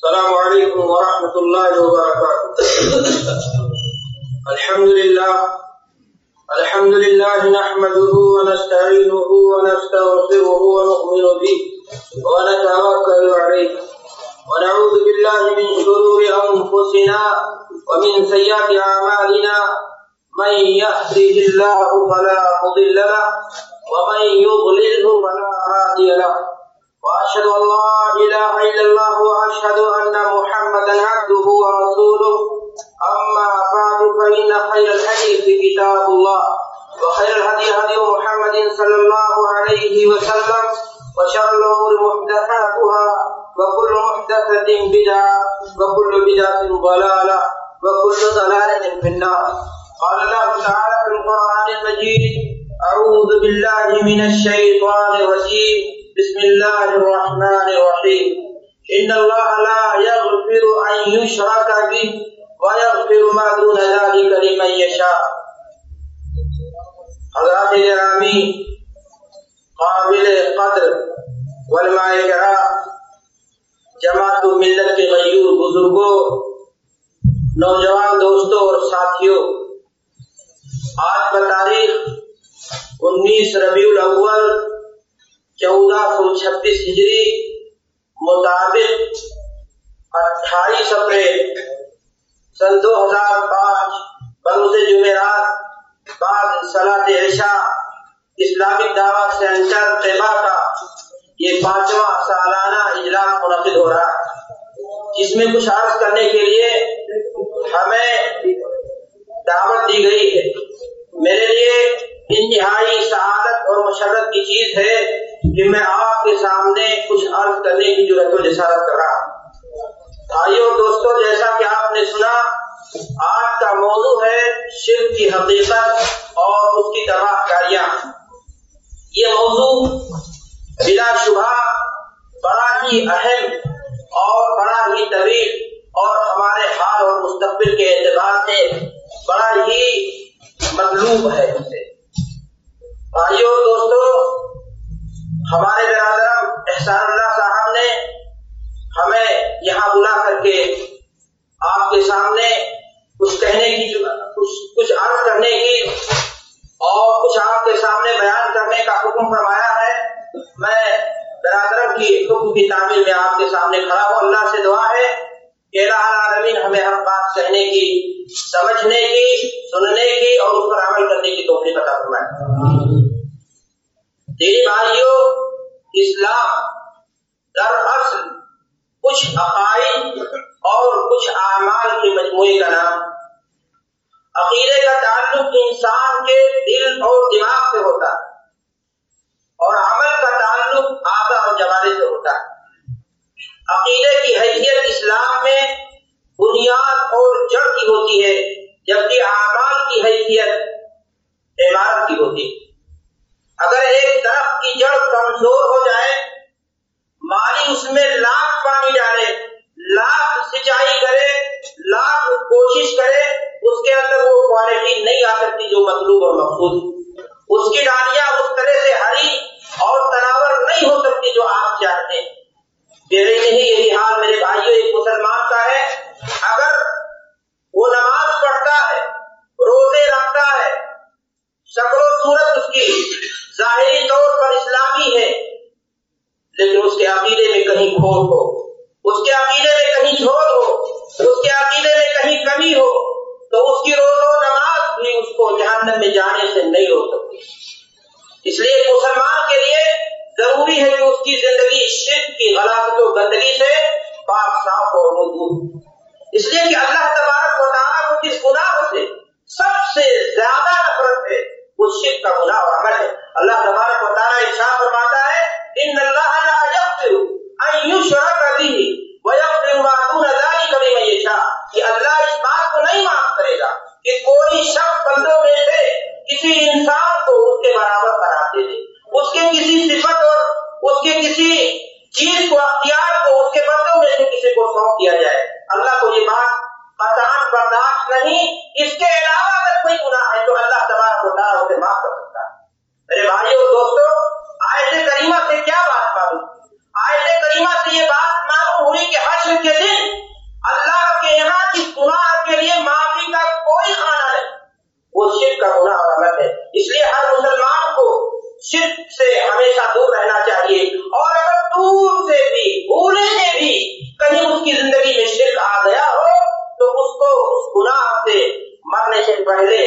السلام علیکم ورحمۃ اللہ وبرکاتہ۔ الحمد للہ نحمده ونستعینه ونستغفره ونؤمن به ونتوکل علیہ ونعوذ باللہ من شرور انفسنا ومن سیئات اعمالنا، من يهده الله فلا مضل له ومن يضلله فلا هادي له، وأشهد أن لا إله إلا الله وأشهد أن محمدا عبده ورسوله، أما بعد فإن خير الحديث كتاب الله، وخير الهدي هدي محمد صلى الله عليه وسلم، وشر الأمور محدثاتها، وكل محدثة بدعة، وكل بدعة ضلالة، وكل ضلالة في النار۔ قال الله تعالى في القرآن المجيد: أعوذ بالله من الشيطان الرجيم، بسم الله الرحمن الرحيم، إن الله لا يغفر أن يشرك به ويغفر ما دون ذلك لمن يشاء۔ حضرات گرامی، قابل قدر علماء کرام، جماعت و ملت کے غیور بزرگوں، نوجوان دوستوں اور ساتھیوں، آج بتاریخ 19 ربیع الاول 1436 ہجری مطابق 28 اپریل سن 2005 بروز جمعرات بعد صلاۃ عشاء اسلامک دعوت سینٹر طیبہ کا یہ 5واں سالانہ اجلاس منعقد ہو رہا ہے، جس میں کچھ عرض کرنے کے لیے ہمیں دعوت دی گئی ہے۔ میرے لیے انتہائی سعادت اور مسرت کی چیز ہے کہ میں آپ کے سامنے کچھ عرض کرنے کی جرأت و جسارت کر رہا ہوں۔ بھائیو اور دوستو، جیسا کہ آپ نے سنا، آج کا موضوع ہے شرک کی حقیقت اور اس کی تباہ کاریاں۔ یہ موضوع بلا شبہ بڑا ہی اہم اور بڑا ہی طویل اور ہمارے حال اور مستقبل کے اعتبار سے بڑا ہی مطلوب ہے۔ بھائیو اور دوستو، ہمارے برادر احسان اللہ صاحب نے ہمیں یہاں بلا کر کے آپ کے سامنے کچھ کہنے کی، کچھ عرض کرنے کی اور کچھ آپ کے سامنے بیان کرنے کا حکم فرمایا ہے۔ میں برادرم کی حکم کی تعمیل میں آپ کے سامنے کھڑا ہوں۔ اللہ سے دعا ہے کہ الہ العالمین ہمیں ہر بات کہنے کی، سمجھنے کی، سننے کی اور اس پر عمل کرنے کی توفیق عطا فرمائے۔ تیرے بھائیوں، اسلام دراصل کچھ عقائد اور کچھ اعمال کے مجموعے کا نام۔ عقیدے کا تعلق انسان کے دل اور دماغ سے ہوتا ہے، اور عمل کا تعلق اعضاء اور جوارح سے ہوتا ہے۔ عقیدے کی حیثیت اسلام میں بنیاد اور جڑ کی ہوتی ہے، جبکہ اعمال کی حیثیت عمارت کی ہوتی ہے۔ اگر ایک درخت کی جڑ کمزور ہو جائے، مالی اس میں لاکھ پانی ڈالے، لاکھ سچائی کرے، لاکھ کوشش کرے، اس کے اندر وہ کوالٹی نہیں آ سکتی جو مطلوب اور مقصود ہے۔ اس کی ڈالیاں اس طرح سے ہری اور تناور نہیں ہو سکتی جو آپ چاہتے ہیں۔ یہی حال میرے بھائیوں ایک مسلمان کا ہے۔ اگر وہ نماز پڑھتا ہے، روزے رکھتا ہے، شکل و صورت اس کی ظاہری طور پر اسلامی ہے، لیکن اس کے عقیدے میں کہیں کھوٹ ہو، اس کے عقیدے میں کہیں جھوٹ ہو، اس کے عقیدے میں کہیں کمی ہو، تو اس کی روزہ و نماز بھی اس کو جہنم میں جانے سے نہیں روک سکتی۔ اس لیے مسلمان کے لیے ضروری ہے کہ اس کی زندگی شرک کی غلاظت و گندگی سے پاک صاف اور مضبوط۔ اس لیے کہ اللہ تبارک و تعالیٰ کو جس گناہ سے سب سے زیادہ نفرت ہے وہ شرک کا گناہ اور عمل ہے۔ اللہ تبارک و تعالیٰ ارشاد فرماتا ہے: ان اللہ لا یغفر ان یشرک بہ ویغفر ما دون ذلک لمن یشاء، کہ اللہ اس بات کو نہیں معاف کرے گا کہ کوئی شخص بندوں میں سے کسی انسان کو اس کے برابر قرار دے دے، اس کے کسی صفت اور اس کے کسی چیز کو، اختیار کو اس کے بندوں میں سے کسی کو سونپ دیا جائے۔ اللہ کو یہ بات قطعاً برداشت نہیں۔ اس کے علاوہ اگر کوئی گناہ ہے تو اللہ تبارک و تعالیٰ اسے معاف کر سکتا ہے۔ میرے بھائیوں اور دوستوں، آیت کریمہ سے کیا بات معلوم؟ آیت کریمہ سے یہ بات معلوم ہوئی کہ حشر کے دن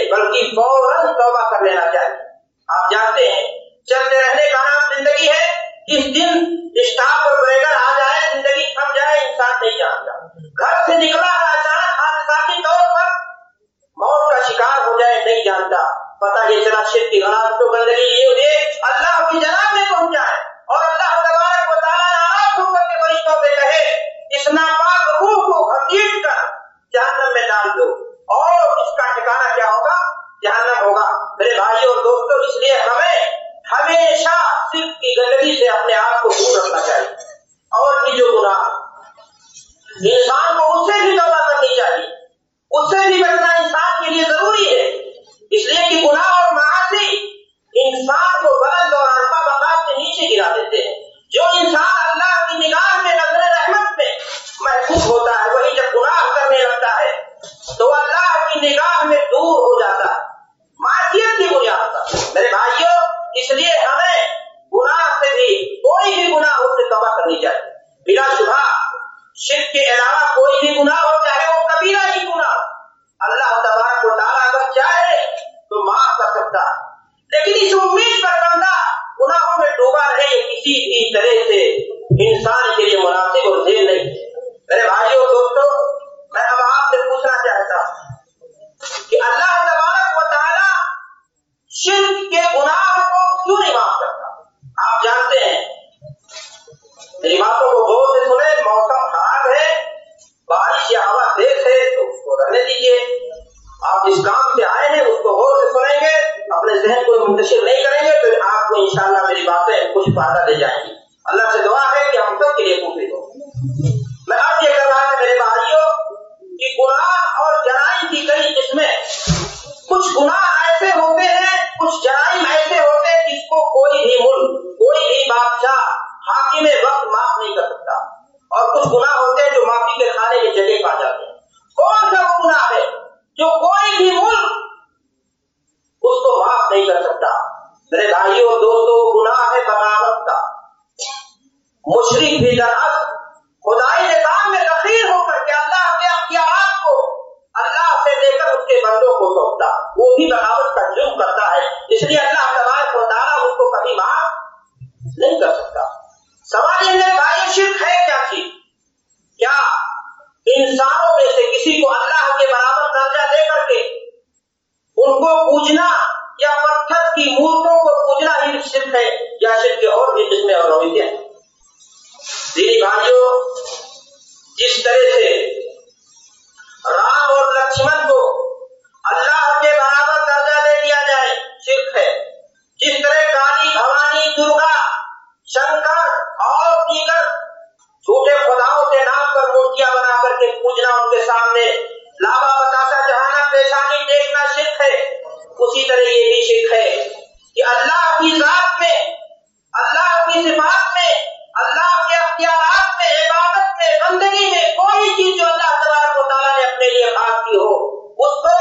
بلکہ فوراً توبہ کر لینا چاہیے۔ آپ جانتے ہیں چلتے رہنے کا نام زندگی ہے، اس دن اسٹاپ اور بریکر آ جائے، زندگی تھم جائے، انسان نہیں جانتا۔ گھر سے نکلا ہے اچانک حادثاتی طور پر موت کا شکار ہو جائے، نہیں جانتا۔ پتہ یہ چلا شرک کی غلط تو گندگی یہ ہوئے اللہ کی جناب میں پہنچ جائے اور اللہ تبارک و تعالیٰ ناراض ہو کر کے فرشتوں سے کہے اس ناپاک روح کو گھسیٹ کر جہنم میں ڈال دو، اور اس کا ٹھکانہ کیا ہوگا؟ جہنم ہوگا۔ میرے بھائی اور دوستوں، اس لیے ہمیں ہمیشہ شرک کی گندگی سے اپنے آپ کو دور رکھنا چاہیے، اور بھی جو گناہ انسان کو اس سے بھی توبہ کرنی چاہیے، اس سے بھی بچنا انسان کے لیے ضروری ہے، اس لیے کہ گناہ اور معاصی انسان کو بلند اور عرفہ مقام سے نیچے گرا دیتے ہیں۔ جو انسان اللہ کی نگاہ میں نظر رحمت میں محفوظ ہوتا ہے، وہی جب گناہ کرنے لگتا ہے تو اللہ کی نگاہ میں دور ہو جاتا ہے معصیت کی بنیاد پر۔ میرے بھائیوں، اس لیے ہمیں گناہ سے بھی، کوئی بھی گناہ ہو سے توبہ کرنی چاہیے۔ بلا شبہ شرک کے علاوہ کوئی بھی گناہ ہو، چاہے وہ کبیرہ ہی گناہ، اللہ تبارک و تعالیٰ اگر چاہے تو معاف کر سکتا ہے، لیکن اس امید پر بندہ گناہوں میں ڈوبا رہے یہ کسی بھی طرح سے انسان کے لیے مناسب اور ذہن نہیں۔ میرے بھائیوں دوستوں، میں اب آپ سے پوچھنا چاہتا ہوں کہ اللہ تبارک و تعالیٰ شرک کے گناہ کو کیوں نہیں معاف کرتا؟ آپ جانتے ہیں، میری باتوں کو غور سے سنیں، موسم خراب ہے، بارش یا ہوا تیز ہے تو اس کو رہنے دیجیے۔ آپ جس کام سے آئے ہیں اس کو غور سے سنیں گے، اپنے ذہن کو منتشر نہیں کریں گے تو آپ کو انشاءاللہ میری باتیں کچھ فائدہ دے جائیں گی۔ اللہ سے دعا ہے کہ ہم سب کے لیے مفید ہو۔ میں آپ یہ کہہ رہا تھا میرے بھائیوں کہ گناہ اور جرائم کی کئی قسمیں، کچھ گناہ ایسے ہوتے ہیں، کچھ جرائم ایسے ہوتے ہیں جس کو کوئی بھی ملک، کوئی بھی بادشاہ، حاکم وقت معاف نہیں کر سکتا، اور کچھ گناہ ہوتے ہیں جو معافی کے کھانے میں جگہ پا جاتے ہیں۔ کون سا وہ گناہ ہے جو کوئی بھی ملک اس کو معاف نہیں کر سکتا؟ میرے بھائیوں اور دوستوں، گناہ ہے بغاوت کا۔ مشرک بھی دراصل خدائی نظام میں دخیل ہو کر کے اللہ کے اختیارات کو اللہ سے لے کر اس کے بندوں کو سونپتا، وہ بھی بغاوت کا جرم کرتا ہے، اس لیے اللہ تبارک و تعالیٰ اس کو کبھی معاف نہیں کر سکتا۔ سوال یہ ہے بھائی، شرک ہے کیا چیز؟ کیا انسانوں میں سے کسی کو اللہ کے برابر درجہ دے کر کے ان کو پوجنا یا پتھر کی مورتوں کو پوجنا ہی شرک ہے، یا شرک کے اور بھی قسمیں اور رویے ہیں؟ دینی بھائیوں، جس طرح سے رام اور لکشمن کو اللہ کے برابر درجہ دے دیا جائے شرک ہے، جس طرح کالی، بھوانی، درگا، شنکر اور دیگر جھوٹے خداؤں کے نام پر مورتیاں بنا کر کے پوجنا، ان کے سامنے لابا بتاسا چڑھانا، پیشانی دیکھنا شرک ہے، اسی طرح یہ بھی شرک ہے کہ اللہ کی ذات میں، اللہ کی صفات میں، اللہ کے اختیارات میں، عبادت میں، بندگی میں کوئی چیز جو اللہ تبارک و تعالیٰ نے اپنے لیے خاص کی ہو اس کو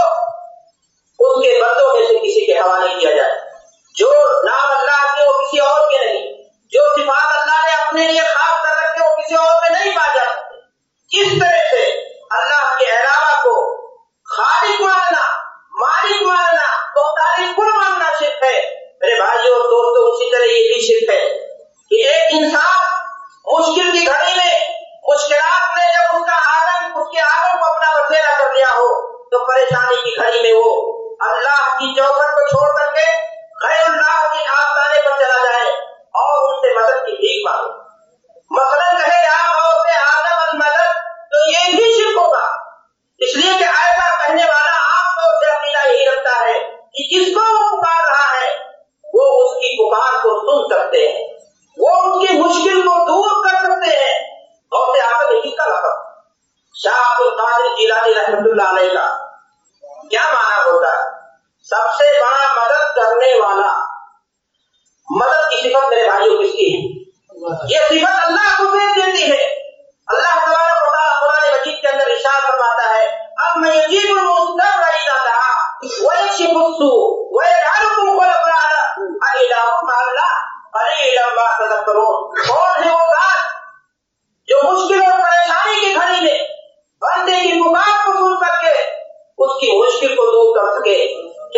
اس کے بندوں میں سے کسی کے حوالے کیا جائے۔ جو نام اللہ کے وہ کسی اور کے نہیں، جو صفات اللہ نے اپنے لیے خاص کر رکھے وہ کسی اور میں نہیں پائے جا سکتے۔ اس طرح سے اللہ کے علاوہ کو خالق ماننا، مالک ماننا، مختار کل ماننا شرک ہے۔ میرے بھائیوں اور دوستوں، اسی طرح یہ بھی شرک ہے کہ ایک انسان مشکل کی گھڑی میں، مشکلات میں جب اس کے آدم کو اپنا بسیرا کر لیا ہو تو پریشانی کی گھڑی میں وہ اللہ کی چوکھٹ کو چھوڑ کر کے غیر اللہ کے آستانے پر چلا جائے اور ان سے مدد کی بھیک مانگے، مثلاً کہے آپ اور سے آدم المدد، تو یہ بھی شرک ہوگا، اس لیے کہ ایسا کہنے والا عام طور سے عقیدہ یہی رکھتا ہے کہ جس کو وہ پکار رہا ہے وہ اس کی پکار کو سن سکتے ہیں، وہ ان کی مشکل کو دور کر سکتے ہیں۔ اور سے آدم ایک کا لقب شاہ عبد القادر جیلانی رحمۃ اللہ علیہ کا کیا معنی ہوتا ہے؟ سب سے بڑا مدد کرنے والا۔ مدد کی صفت میرے بھائیوں کس کی ہے؟ یہ صفت اللہ کو دے دیتی ہے۔ اللہ تبارک و تعالیٰ قرآن مجید کے اندر ارشاد فرماتا ہے اَمَّن يُجِيبُ الْمُضْطَرَّ إِذَا دَعَاهُ وَيَكْشِفُ السُّوءَ وَيَجْعَلُكُمْ خُلَفَاءَ الْأَرْضِ أَإِلَٰهٌ مَّعَ اللَّهِ قَلِيلًا مَّا تَذَكَّرُونَ۔ کون ہے وہ ذات جو مشکل اور پریشانی کی گھڑی میں بندے کی پکار کو سن کر کے اس کی مشکل کو دور کر سکے؟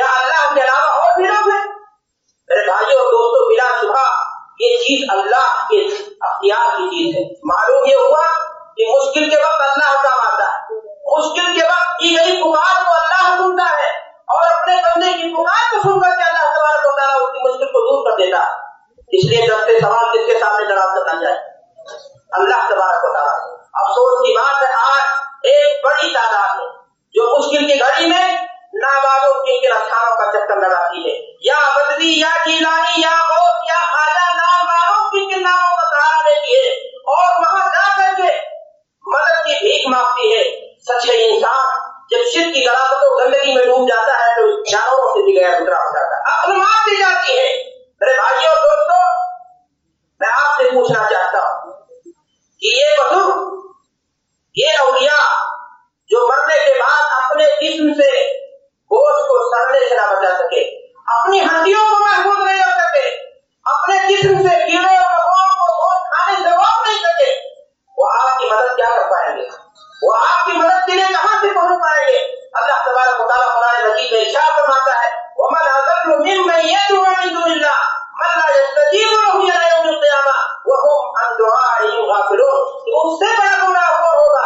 کے وقت اللہ کام آتا ہے، مشکل کے وقت کی گئی پکار کو اللہ سنتا ہے، اور اپنے بندے کی پکار کو سن کر کے اللہ تبارک و تعالیٰ اس کی مشکل کو دور کر دیتا ہے۔ اس لیے دستے سوال کس کے سامنے دراز کرنا چاہیے؟ اللہ تبارک و تعالیٰ۔ افسوس کی بات ہے آج ایک بڑی تعداد ہے جو مشکل کی گھڑی میں نابالغ کن استھانوں کا چکر لگاتی ہے، یا بدوی یا جیلانی یا غوث یا خواجہ، نابالغ کن ناموں کا سہارا لیتی ہے اور وہاں جا کر کے مدد کی بھیک مانگتی ہے۔ سچے انسان جب شرک کی غلاظت و گندگی میں ڈوب جاتا ہے تو جانوروں سے بھی گیا گزرا ہو جاتا ہے، عقل مار دی جاتی ہے۔ میرے بھائیوں اور دوستوں، میں آپ سے پوچھنا چاہتا ہوں کہ یہ بزرگ، یہ اولیاء جو مرنے کے بعد اپنے جسم سے گوشت کو سڑنے سے نہ بچا سکے، اپنی ہڈیوں کو محفوظ نہیں رکھ سکے، اپنے جسم سے کیڑے اور مکوڑوں کو گوشت کھانے سے روک نہیں سکے، وہ آپ کی مدد کیا کر پائیں گے؟ وہ آپ کی مدد کے لیے کہاں سے پہنچ پائیں گے؟ اللہ تبارک و تعالیٰ قرآن مجید میں ارشاد فرماتا ہے وَمَنْ أَضَلُّ مِمَّن يَدْعُو مِن دُونِ اللَّهِ مَن لَّا يَسْتَجِيبُ لَهُ إِلَىٰ يَوْمِ الْقِيَامَةِ وَهُمْ عَن دُعَائِهِمْ غَافِلُونَ۔ اس سے بڑا گناہ وہ ہوگا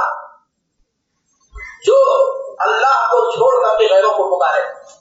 جو اللہ کو چھوڑ کر کے غیروں کو پکارے۔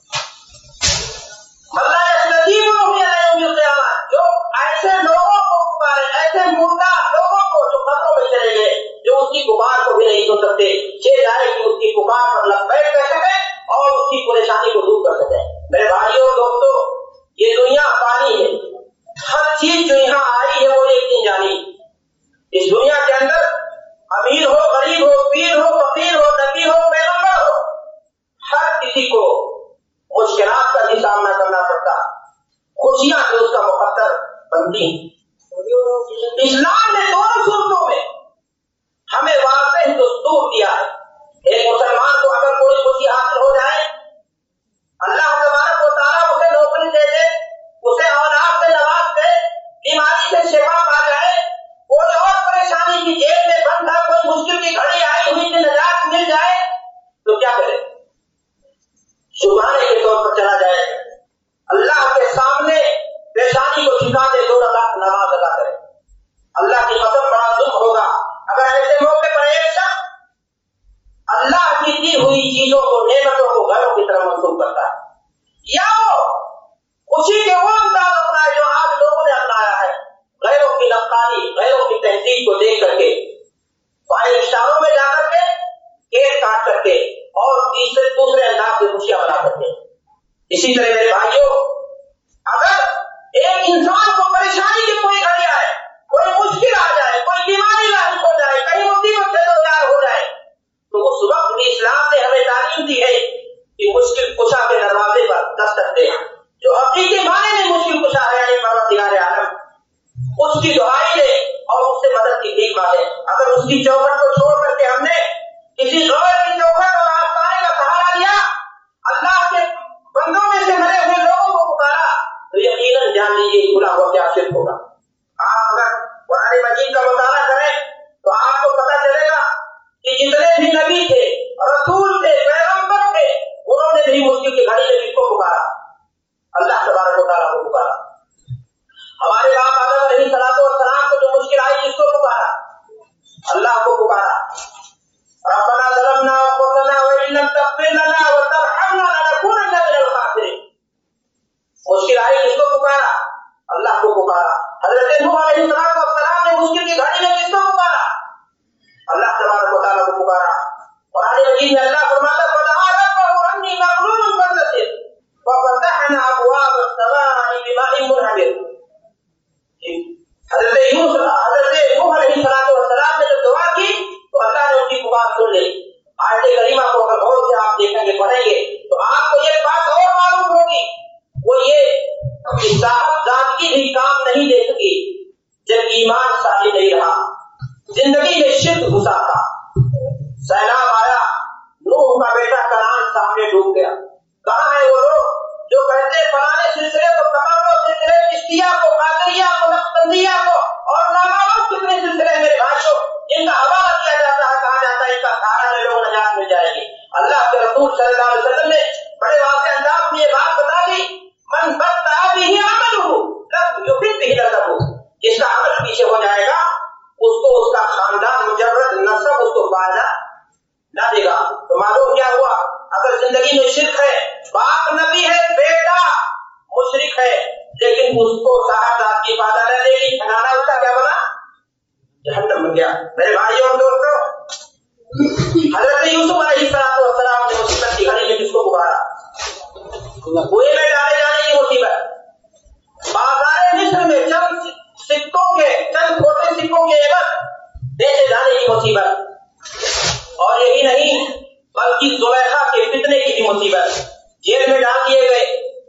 مَن لَّا يَسْتَجِيبُ لَهُ إِلَىٰ يَوْمِ الْقِيَامَةِ، جو ایسے لوگوں کو پکارے، ایسے مردہ لوگوں کو جو قبروں میں چلے گئے، جو اس کی پکار کو بھی نہیں سن سکتے، جائے کہ اس کی پکار پر لبیک کہہ سکے اور اس کی پریشانی کو دور کر سکے۔ میرے بھائیوں اور دوستوں، یہ دنیا فانی ہے، ہر چیز جو یہاں آئی ہے وہ ایک دن جانی۔ اس دنیا کے اندر امیر ہو، غریب ہو، پیر ہو، فقیر ہو، نبی ہو، پیغمبر ہو، ہر کسی کو مشکلات کا بھی سامنا کرنا پڑتا، خوشیاں جو اس کا مقدر بنتی ہیں۔ اسلام نے دونوں صورتوں میں ہمیں واضح دستور دیا ہے۔ ایک مسلمان کو اگر کوئی خوشی حاصل ہو جائے، اللہ تبارک و تعالیٰ اسے نوکری دے دے، اسے اولاد سے نواز دے، بیماری سے شفا پا جائے، کوئی اور پریشانی کی جیب میں بند ہے، کوئی مشکل کی گھڑی آئی ہوئی سے نجات مل جائے تو کیا کرے؟ شکرانے کے طور پر چلا جائے، اللہ کے سامنے پریشانی کو جھکا دے، 2 رکعت نماز ادا کرے۔ اللہ کی قسم بڑا ظلم ہوگا اگر ایسے موقع پر ایک شخص اللہ کی دی ہوئی چیزوں کو، نعمتوں کو غیروں کی طرف منسوخ کرتا ہے، یا وہ خوشی کے وہ انداز اپنائے جو آج لوگوں نے اپنایا ہے، غیروں کی نقالی، غیروں کی تہذیب کو دیکھ کر کے، 5 اسٹاروں میں جا کر کے، کیک کاٹ کر کے اور دوسرے انداز سے خوشیاں منا کر کے۔ اسی طرح میرے بھائیوں، اگر ایک انسان کو پریشانی کی کوئی گھڑی آئے، کوئی مشکل آ جائے، کوئی بیماری لاحق ہو جائے، کہیں مصیبت سے دوچار ہو جائے، تو اس وقت بھی اسلام نے ہمیں تعلیم دی ہے کہ مشکل کشا کے دروازے پر دستک دے، جو حقیقی معنی میں مشکل کشا ہے، یعنی پروردگار عالم، اس کی دعائی لے اور اس سے مدد کی بھیک مانگے۔ اگر اس کی چوکھٹ کو چھوڑ کر کے ہم نے کسی غیر کی چوکھٹ اور آستانے کا سہارا لیا، اللہ کے بندوں میں سے مرے ہوئے لوگوں کو پکارا، تو یقیناً جان لیجیے کھلا ہوا کیا شرک ہوگا۔ آپ اگر قرآن مجید کا مطالعہ کریں تو آپ کو پتہ چلے گا کہ جتنے بھی نبی تھے، رسول تھے، پیغمبر تھے، انہوں نے بھی مشکل کی گھڑی میں کس کو پکارا؟ اللہ تبارک و تعالیٰ کو پکارا۔ ہمارے باپ آدم علیہ السلام کو جو مشکل آئی کس کو پکارا؟ اللہ کو پکارا۔ ربنا ظلمنا انفسنا وان لم تغفر لنا وترحمنا لنكونن من الخاسرین۔ مشکل آئی کس کو پکارا؟ اللہ کو پکارا۔ حضرت نوح علیہ السلام نے مشکل کی گھڑی میں کس کو پکارا؟ اللہ تبارک و تعالیٰ کو پکارا۔ قرآن مجید میں اللہ فرماتا ہے فدعا ربه انی مغلوب فانتصر وفتحنا ابواب السماء بماء منهمر۔ حضرت نوح علیہ السلام نے جب دعا کی تو اللہ نے ان کی پکار سن لی۔ آیت کریمہ کو اگر غور سے آپ دیکھیں گے، پڑھیں گے تو آپ کو یہ بات اور معلوم ہوگی، وہ یہ کہ صاحب ذاتگی بھی کام نہیں دے سکی جب ایمان ساتھ نہیں رہا، زندگی میں شرک گھسا تھا، سیلاب آیا، نوح کا بیٹا کنعان سامنے ڈوب گیا۔ کہاں ہے وہ لوگ جو کہتے فلانے سلسلے کو، تمام سلسلے، چشتیہ کو، قادریہ کو، نقشبندیہ کو اور نامعلوم کتنے سلسلے میرے بھائیوں جن کا حوالہ کیا جاتا ہے، کہا جاتا ہے ان کا سہارا لے لو، نجات مل جائے گی۔ اللہ کے رسول صلی اللہ علیہ وسلم نے بڑے واضح انداز میں یہ بات بتا دی من بطأ به عمله لم يفد به نسبه، جس کا عمل پیچھے ہو جائے گا اس کو اس کا خاندان مجرد نسب اس کو پار लेकिन उसको साहब की बाधा न देगी, ठिकाना उसका क्या बना? जहन्नम बन गया। मेरे भाइयों और दोस्तों, हजरत यूसुफ अलैहिस्सलाम ने मुसीबत की घड़ी में किसको पुकारा? कुएं में डाले जाने की मुसीबत, बाजार मिस्र में चंद छोटे सिक्कों के एवज बेचे जाने की मुसीबत, और यही नहीं बल्कि जुलैखा के फितने की भी मुसीबत, जेल में डाल दिए गए,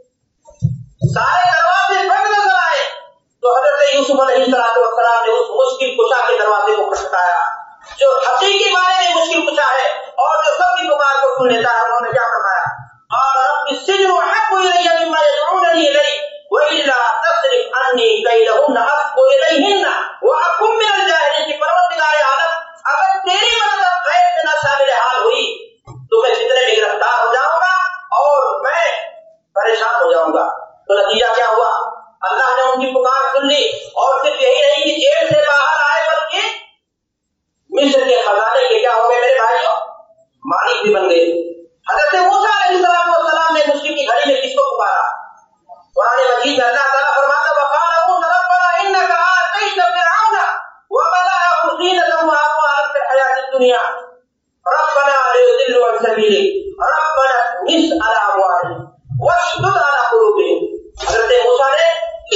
सारे दरवाजे बंद नजर आए तो हजरत यूसुफ अलैहिस्सलाम ने उस मुश्किल कुशा के दरवाजे को खटखटाया, जो हकीकी मायने में मुश्किल कुशा है और जो सबकी पुकार को सुन लेता है। उन्होंने क्या फरमाया? क़ाल रब्बि सिज्नु अहब्बु इलैया मिम्मा यदऊननी इलैहि व इल्ला तस्रिफ अन्नी कैदहुन्ना अस्बु इलैहिन्ना व अकुम मिनल जाहिलीन। कि परवरदिगार आलम, अगर तेरी मदद गैब में न शामिल हाल हुई तो मैं फितने में गिरफ्तार हो जाऊंगा और मैं परेशान हो जाऊंगा। तो नतीजा क्या हुआ? अल्लाह ने उनकी पुकार सुन ली, और सिर्फ यही नहीं कि जेल से बाहर आए बल्कि मिस्र के खजाने के क्या हो गए मेरे भाइयों? मालिक भी बन गए। हजरत मूसा अलैहिस्सलाम ने मुश्किल की घड़ी में किसको पुकारा? कुरान मजीद में अल्लाह ताला फरमाता है वक़ाल मूसा रब्बना इन्नका आतैत फिरऔन व मलअहु ज़ीनतन व अमवालन फिल हयातिद दुनिया रब्बना लियुदिल्लु अन सबीलिक रब्बना मिस अला अमवालिहिम वशदुद अला कुलूबिहिम। हजरत मूसा ने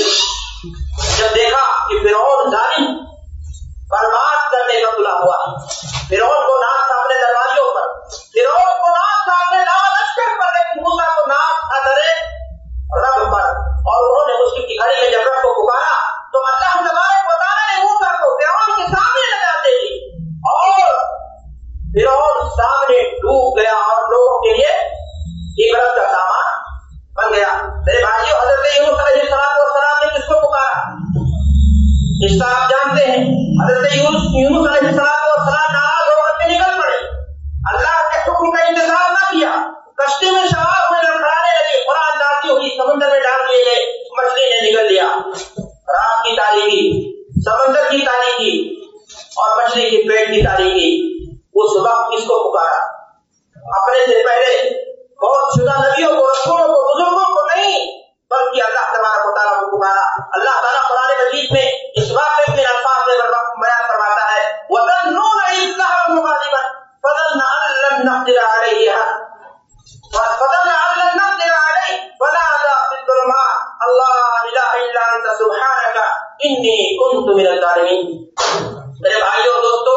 जब देखा कि फिरौन जालिम बर्बाद करने का तुला हुआ है, फिरौन को नाक था अपने दरवाजों पर, फिरौन को नाक था अपने लावा लश्कर पर, लेकिन मूसा को नाक था दरे रब पर। और उन्होंने मुश्किल की घड़ी में जब रब को पुकारा तो अल्लाह तबारक व तआला ने मूसा को फिरौन के सामने लगा दी और फिरौन सामने डूब गया और लोगों के लिए इबरत का सामान बन गया। मेरे भाइयों, हजरत यूनुस अलैहिस्सलाम ने किसको पुकारा? इसका आप जानते हैं। हजरत यूनुस अलैहिस्सलाम नाराज होकर के निकल पड़े, अल्लाह के हुक्म का इंतजार न किया, कश्ती में सवार हुए, लड़खड़ाने लगे, कुरान डालती हुई समुद्र में डाल दिए गए, मछली ने निगल लिया। रात की तारीकी, समंदर की तारीकी और मछली के पेट की तारीकी। उस वक्त किसको पुकारा? अपने से पहले बहुत शुदा नबियों को, रसूलों को, बुजुर्गों को नहीं, बल्कि अल्लाह तबारक व तआला को पुकारा। अल्लाह ताला कुरान मजीद में इस वाक़े के अल्फाज में बयान फरमाता है वज़न्नून इज़ ज़हब मुग़ाज़िबन फ़ज़न्ना अन लन नक़दिर अलैहि फ़ज़न्ना अन लन नक़दिर अलैहि फ़नादा फ़िज़्ज़ुलुमात अल्लाह इलाहा इल्ला अंता सुब्हानका इन्नी कुन्तु मिनज़ ज़ालिमीन। मेरे भाइयों दोस्तों,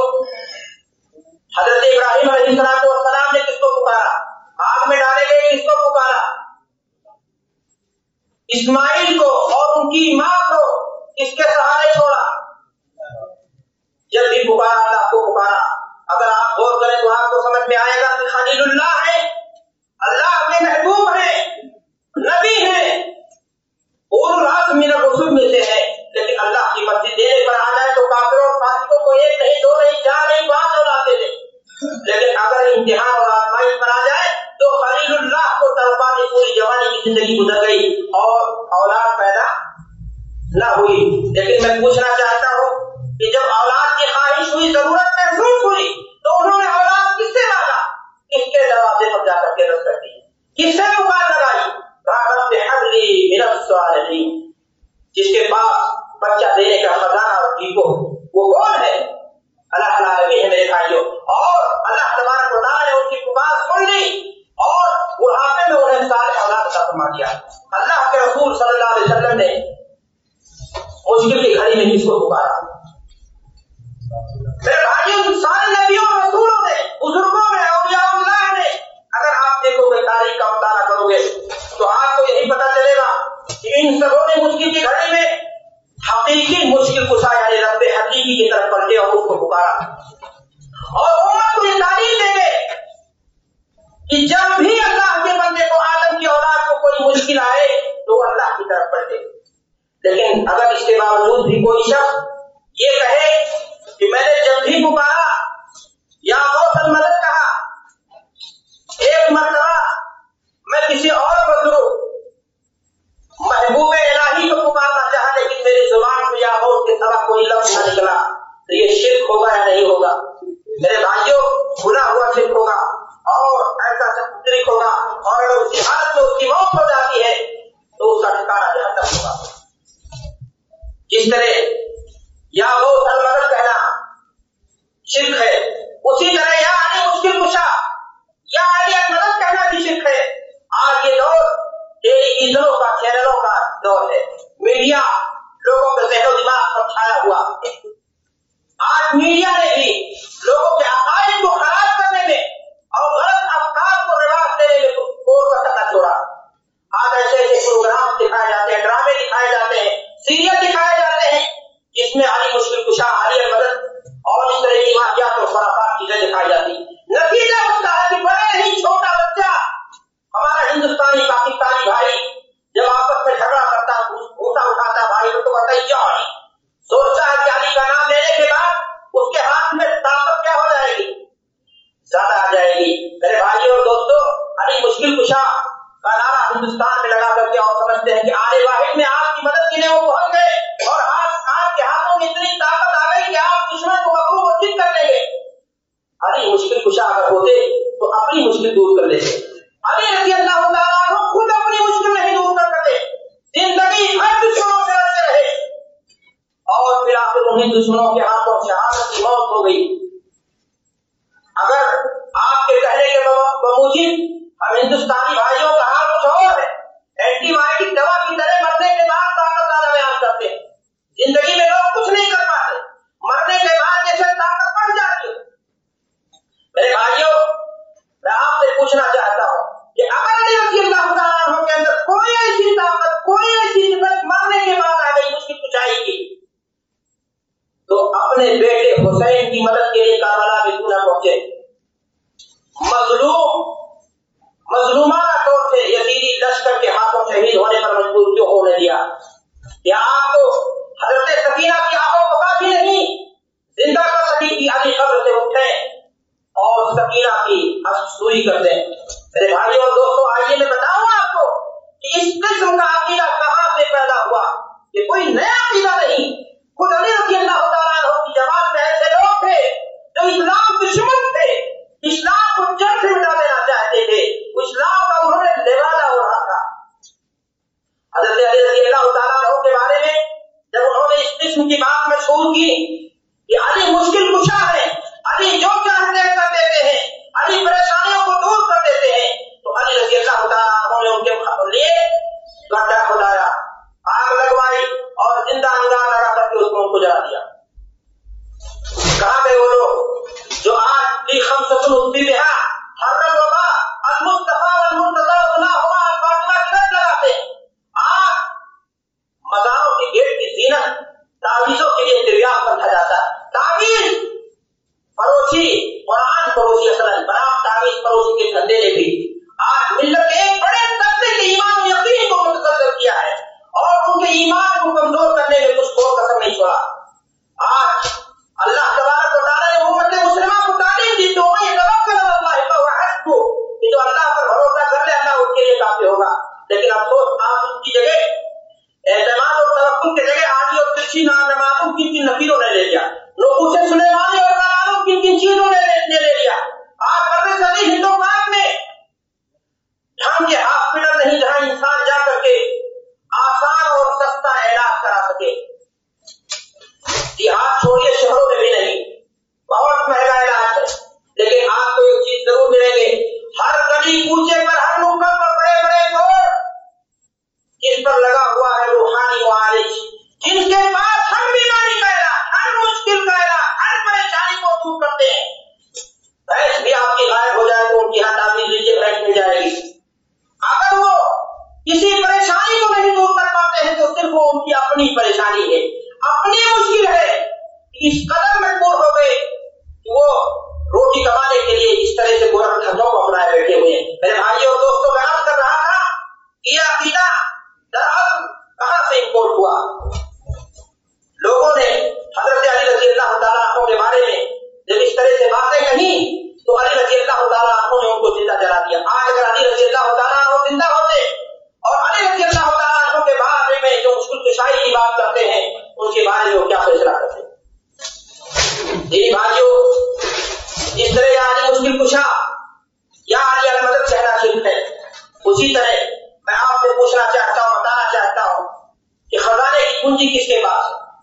हज़रत इब्राहीम अलैहिस्सलाम ने किसको पुकारा? आग में डाले गए किसको पुकारा? इस्माइल को और उनकी मां को किसके सहारे छोड़ा? जब भी पुकारा अल्लाह को पुकारा। अगर आप गौर करें तो आपको समझ में आएगा कि खलीलुल्लाह है, अल्लाह के महबूब है, नबी है, उल अज़्म मिनर रुसूल में से है, लेकिन अल्लाह की मर्जी देने पर आ जाए तो काफिरों और फासिकों को एक नहीं, दो नहीं, चार नहीं, 5 औलाद दे दे। लेकिन अगर इम्तिहान और आजमाइश पर आ जाए तो खलीलुल्लाह को तड़पाने पूरी जवानी की जिंदगी गुजर गई और औलाद पैदा न हुई। लेकिन मैं पूछना चाहता हूँ कि जब औलाद की ख्वाहिश हुई, जरूरत महसूस हुई, तो उन्होंने औलाद किससे मांगा? किसके दरवाजे पर जाकर के दस्तक दी? किससे पुकार लगाई? रब्बि हब्ली मिनस सालिहीन। जिसके पास बच्चा देने का खजाना और कीको, वो कौन है? अल्लाह ताला है मेरे भाइयों। और अल्लाह तबारक व तआला ने उनकी पुकार सुन ली और बुढ़ापे में उन्हें साले औलाद अता फरमा दिया। अल्लाह के रसूल सल्लल्लाहु अलैहि वसल्लम ने मुश्किल की घड़ी में किसको पुकारा? मेरे भाइयों, सारे नबियों, रसूलों ने, बुजुर्गों ने, औलियाउल्लाह ने, अगर आप देखोगे तारीख का मुताला करोगे तो आपको यही पता चलेगा कि इन सबों ने मुश्किल की घड़ी में हकीकी मुश्किल कुशा यानी रब्बे हकीकी की तरफ पलटे और उसको पुकारा। और उम्मत को ये तालीम देंगे कि जब भी अल्लाह के बंदे को, आदम की औलाद को कोई मुश्किल आए तो वो अल्लाह की तरफ पलटे। लेकिन अगर इसके बावजूद भी कोई शख्स ये कहे कि मैंने जब भी पुकारा या गौसल मदद कहा, एक मरतबा मैं किसी और बंदू महबूब इलाही को पुकारना चाहा लेकिन मेरी जुबान से या उसके सिवा कोई लफ्ज न निकला, तो ये शिर्क होगा या नहीं होगा? मेरे भाइयों, गुनाह हुआ शिर्क होगा और ऐसा शिर्क होगा। और अगर उसकी हालत में उसकी मौत हो जाती है तो उसका ठिकाना जहन्नम होगा। جس طرح یا وہ المدد کہنا شرک ہے، اسی طرح یا علی مشکل کشا یا علی المدد کہنا بھی شرک ہے۔ آج یہ دور ٹیلی ویژنوں کا، چینلوں کا دور ہے، میڈیا لوگوں کے ذہن و دماغ پر چھایا ہوا۔ آج میڈیا نے بھی لوگوں کے عقائد کو خراب کرنے میں اور غلط افکار کو رواج دینے میں کوئی کسر نہ چھوڑا۔ آج ایسے ایسے پروگرام دکھائے جاتے ہیں، ڈرامے دکھائے جاتے ہیں، سیریل دکھائے جاتے ہیں جس میں علی مشکل کشا، علی المدد اور اس طرح کی واقعات اور خرافات چیزیں دکھائی جاتی۔ نتیجہ اس کا ہے کہ بڑے نہیں چھوٹا بچہ، ہمارا ہندوستانی پاکستانی بھائی جب آپس میں جھگڑا کرتا، اونٹا اٹھاتا بھائی تو کہتا ہے کیا علی، سوچتا ہے کہ علی کا نام لینے کے بعد اس کے ہاتھ میں طاقت کیا ہو جائے گی، زیادہ آ جائے گی۔ میرے بھائی اور دوستو، علی مشکل کشا کا نعرہ ہندوستان میں لگا کر کے اور سمجھتے ہیں کہ آنے واحد میں آپ کی مدد کے لیے وہ پہنچ گئے اور آپ کے ہاتھوں میں اتنی طاقت آ گئی کہ آپ دشمن کو مغلوب و ٹھیک کر لیں گے۔ علی مشکل کشا اگر ہوتے تو اپنی مشکل دور کر لیتے۔ علی رضی اللہ تعالیٰ عنہ خود اپنی مشکل نہیں دور کر سکتے، زندگی بھر دشمنوں سے لڑتے رہے اور پھر آخر انہیں دشمنوں کے ہاتھوں شہادت کی موت ہو گئی۔ اگر آپ کے کہنے کے بموجب ہم ہندوستانی بھائیوں کا حال کچھ اور ہے، اینٹی بایوٹک دوا کی طرح مرنے کے بعد طاقت زیادہ بیان کرتے ہیں، زندگی میں لوگ کچھ نہیں کر پاتے، مرنے کے بعد جیسے طاقت بڑھ جاتی ہے۔ میرے بھائیوں، میں آپ سے پوچھنا چاہتا ہوں کہ اگر علی رضی اللہ تعالیٰ عنہ کے اندر کوئی ایسی طاقت، کوئی ایسی صفت مرنے کے بعد آ گئی مشکل کشائی کی، تو اپنے بیٹے حسین کی مدد کے لیے کربلا میں کیوں نہ پہنچے؟ مظلومانہ طور سے یزیدی لشکر کے ہاتھوں شہید ہونے پر مجبور کیوں ہونے دیا؟ کیا آپ کو حضرت سکینہ کی آہوں کو کافی نہیں؟ زندہ کر سکی کہ علی قبر سے اٹھیں اور سکینہ کی سوئی کر دیں۔ میرے بھائی اور دوستوں، آئیے میں بتاؤں آپ کو کہ اس قسم کا عقیدہ کہاں سے پیدا ہوا؟ یہ کوئی نیا عقیدہ نہیں، خود علی رضی اللہ تعالیٰ عنہ کی جماعت میں ایسے لوگ تھے جو اسلام دشمن تھے، اسلام کو جڑ سے مٹا دینا چاہتے تھے، اسلام کا انہوں نے لبادہ اڑا تھا۔ حضرت علی رضی اللہ تعالیٰ عنہ کے بارے میں جب انہوں نے اس قسم کی بات مشہور کی کہ علی مشکل کشا ہے، علی جو چاہتے ہیں کر دیتے ہیں، علی پریشانیوں کو دور کر دیتے ہیں، تو علی رضی اللہ تعالیٰ عنہ نے ان کے لیے گڈھا کھدایا، آگ لگوائی اور زندہ انگار لگا کر کے اس کو جلا دیا۔ کہاں گئے وہ لوگ جو آج بھی خمسۃ الصبح حرم وبا المصطفیٰ والمرتضیٰ واللہما الفاطمہ کی رٹ لگاتے ہیں؟ آج مزاروں کے گیٹ کی زینت تعویذوں کے لیے تیار سمجھا جاتا ہے۔ تعویذ فروشی، قرآن فروشی، اصل برام تعویذ فروشی کے دھندے نے بھی آج ملت کے ایک بڑے طبقے کے ایمان و یقین کو متضرر کیا ہے اور ان کے ایمان کو کمزور کرنے میں کچھ کوئی کسر نہیں چھوڑا۔ آج اللہ تبارک و تعالیٰ نے امت مسلمہ کو تعلیم دی تو یہ توکل اللہ فہو حسبہ، کہ جو اللہ پر بھروسہ کر لے اللہ اس کے لیے کافی ہوگا۔ لیکن افسوس آج اس کی جگہ اعتماد اور توکل کی جگہ آدھی اور ترچھی نامعلوم کن کن نفیروں نے لے لیا، نقوش سلیمانی اور نامعلوم کن کن چیزوں نے لے لیا۔ آج برے صدی ہندوستان میں ڈھنگ کے ہاسپٹل نہیں جہاں انسان جا کر کے آسان اور سستا علاج کرا سکے۔ دیہات چھوڑیے، شہروں میں بھی نہیں، بہت مہنگا علاج ہے، لیکن آپ کو ایک چیز ضرور ملے گی، ہر گلی کوچے پر، ہر نکڑ پر بڑے بڑے بورڈ جس پر لگا ہوا ہے روحانی معالج، جن کے پاس ہر بیماری کا علاج، ہر مشکل کا علاج، ہر پریشانی کو دور کرتے ہیں۔ بھینس بھی آپ کی غائب ہو جائے تو ان کی یہاں تعمیر لیجیے، بھینس مل جائے گی۔ اگر وہ کسی پریشانی کو نہیں دور کر پاتے ہیں تو صرف وہ ان کی اپنی پریشانی ہے، اپنی مشکل ہے، اس قدر مجبور ہو گئے کہ وہ روٹی کمانے کے لیے اس طرح سے گورم دھندوں کو اپنائے بیٹھے ہوئے ہیں۔ میرے بھائیوں اور دوستوں، میں عرض کر رہا تھا یہ عقیدہ دراصل کہاں سے امپورٹ ہوا؟ لوگوں نے حضرت علی رضی اللہ تعالیٰ عنہ کے بارے میں جب اس طرح سے باتیں کہیں تو علی رضی اللہ تعالیٰ عنہ نے ان کو زندہ جلا دیا۔ آج اگر علی رضی اللہ تعالیٰ عنہ زندہ ہوتے اور علی رضی اللہ تعالیٰ عنہ کے بارے میں جو مشکل کشائی کی بات کرتے ہیں ان کے بارے میں وہ کیا فیصلہ کرتے ہیں؟ میری بھائیوں، اس طرح یا علی مشکل کشا یا علی المدد کہنا شرک ہے۔ اسی طرح میں آپ سے پوچھنا چاہتا ہوں، بتانا چاہتا ہوں کہ خزانے کی کنجی کس کے پاس ہے؟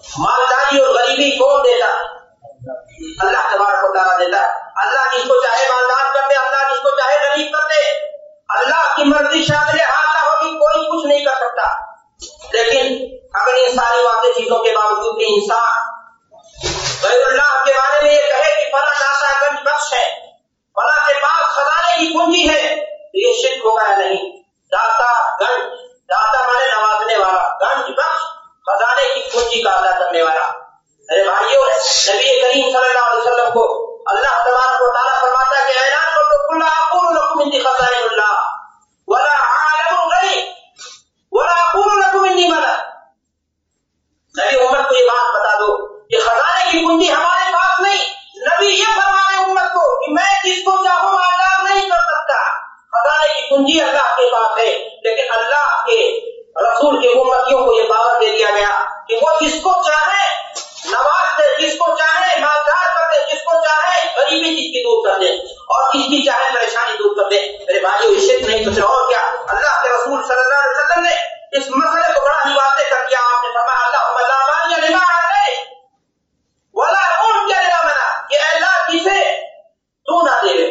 مالداری اور غریبی کون دیتا؟ اللہ تبارک و تعالیٰ دیتا ہے. اللہ جس کو چاہے مالدار کر دے, اللہ جس کو چاہے غریب کر دے. اللہ کی مرضی شامل حال نہ ہوگی کوئی کچھ نہیں کر سکتا. لیکن اگر ان ساری واضح چیزوں کے باوجود بھی انسان غیر اللہ کے بارے میں یہ کہے کہ فلاں داتا گنج بخش ہے, فلاں کے پاس خزانے کی کنجی ہے, تو یہ شرک ہوگا یا نہیں؟ داتا گنج, داتا مانے نوازنے والا, گنج بخش خزانے کی کنجی کا ادا کرنے والا. میرے بھائیوں, نبی کریم صلی اللہ علیہ وسلم کو اللہ تبارک و تعالیٰ فرماتا ہے کہ اعلان کرو قل لا اقول لكم عندي خزائن الله ولا اعلم الغیب ولا اقول لكم انی ملک. نبی امت کو یہ بات بتا دو کہ خزانے کی کنجی ہمارے پاس نہیں. نبی یہ فرما رہے امت کو کہ میں جس کو چاہوں مالدار نہیں کر سکتا. خزانے کی کنجی اللہ کے پاس ہے, لیکن اللہ کے رسول کے امتیوں کو یہ پاور دے دیا گیا کہ وہ جس کو چاہے نواز دے, جس کو چاہے مالدار کر دے, جس کو چاہے غریبی جس کی دور کر دے, اور جس کی چاہے پریشانی دور کر دے. میرے بھائیو, یہ شرک نہیں کچھ اور کیا. اللہ کے رسول صلی اللہ علیہ وسلم نے اس مسئلے کو بڑا ہی واضح کر دیا. آپ نے فرمایا اللہم لا مانع لما اعطیت ولا معطی لما منعت, کہ اے اللہ جسے تو نہ دے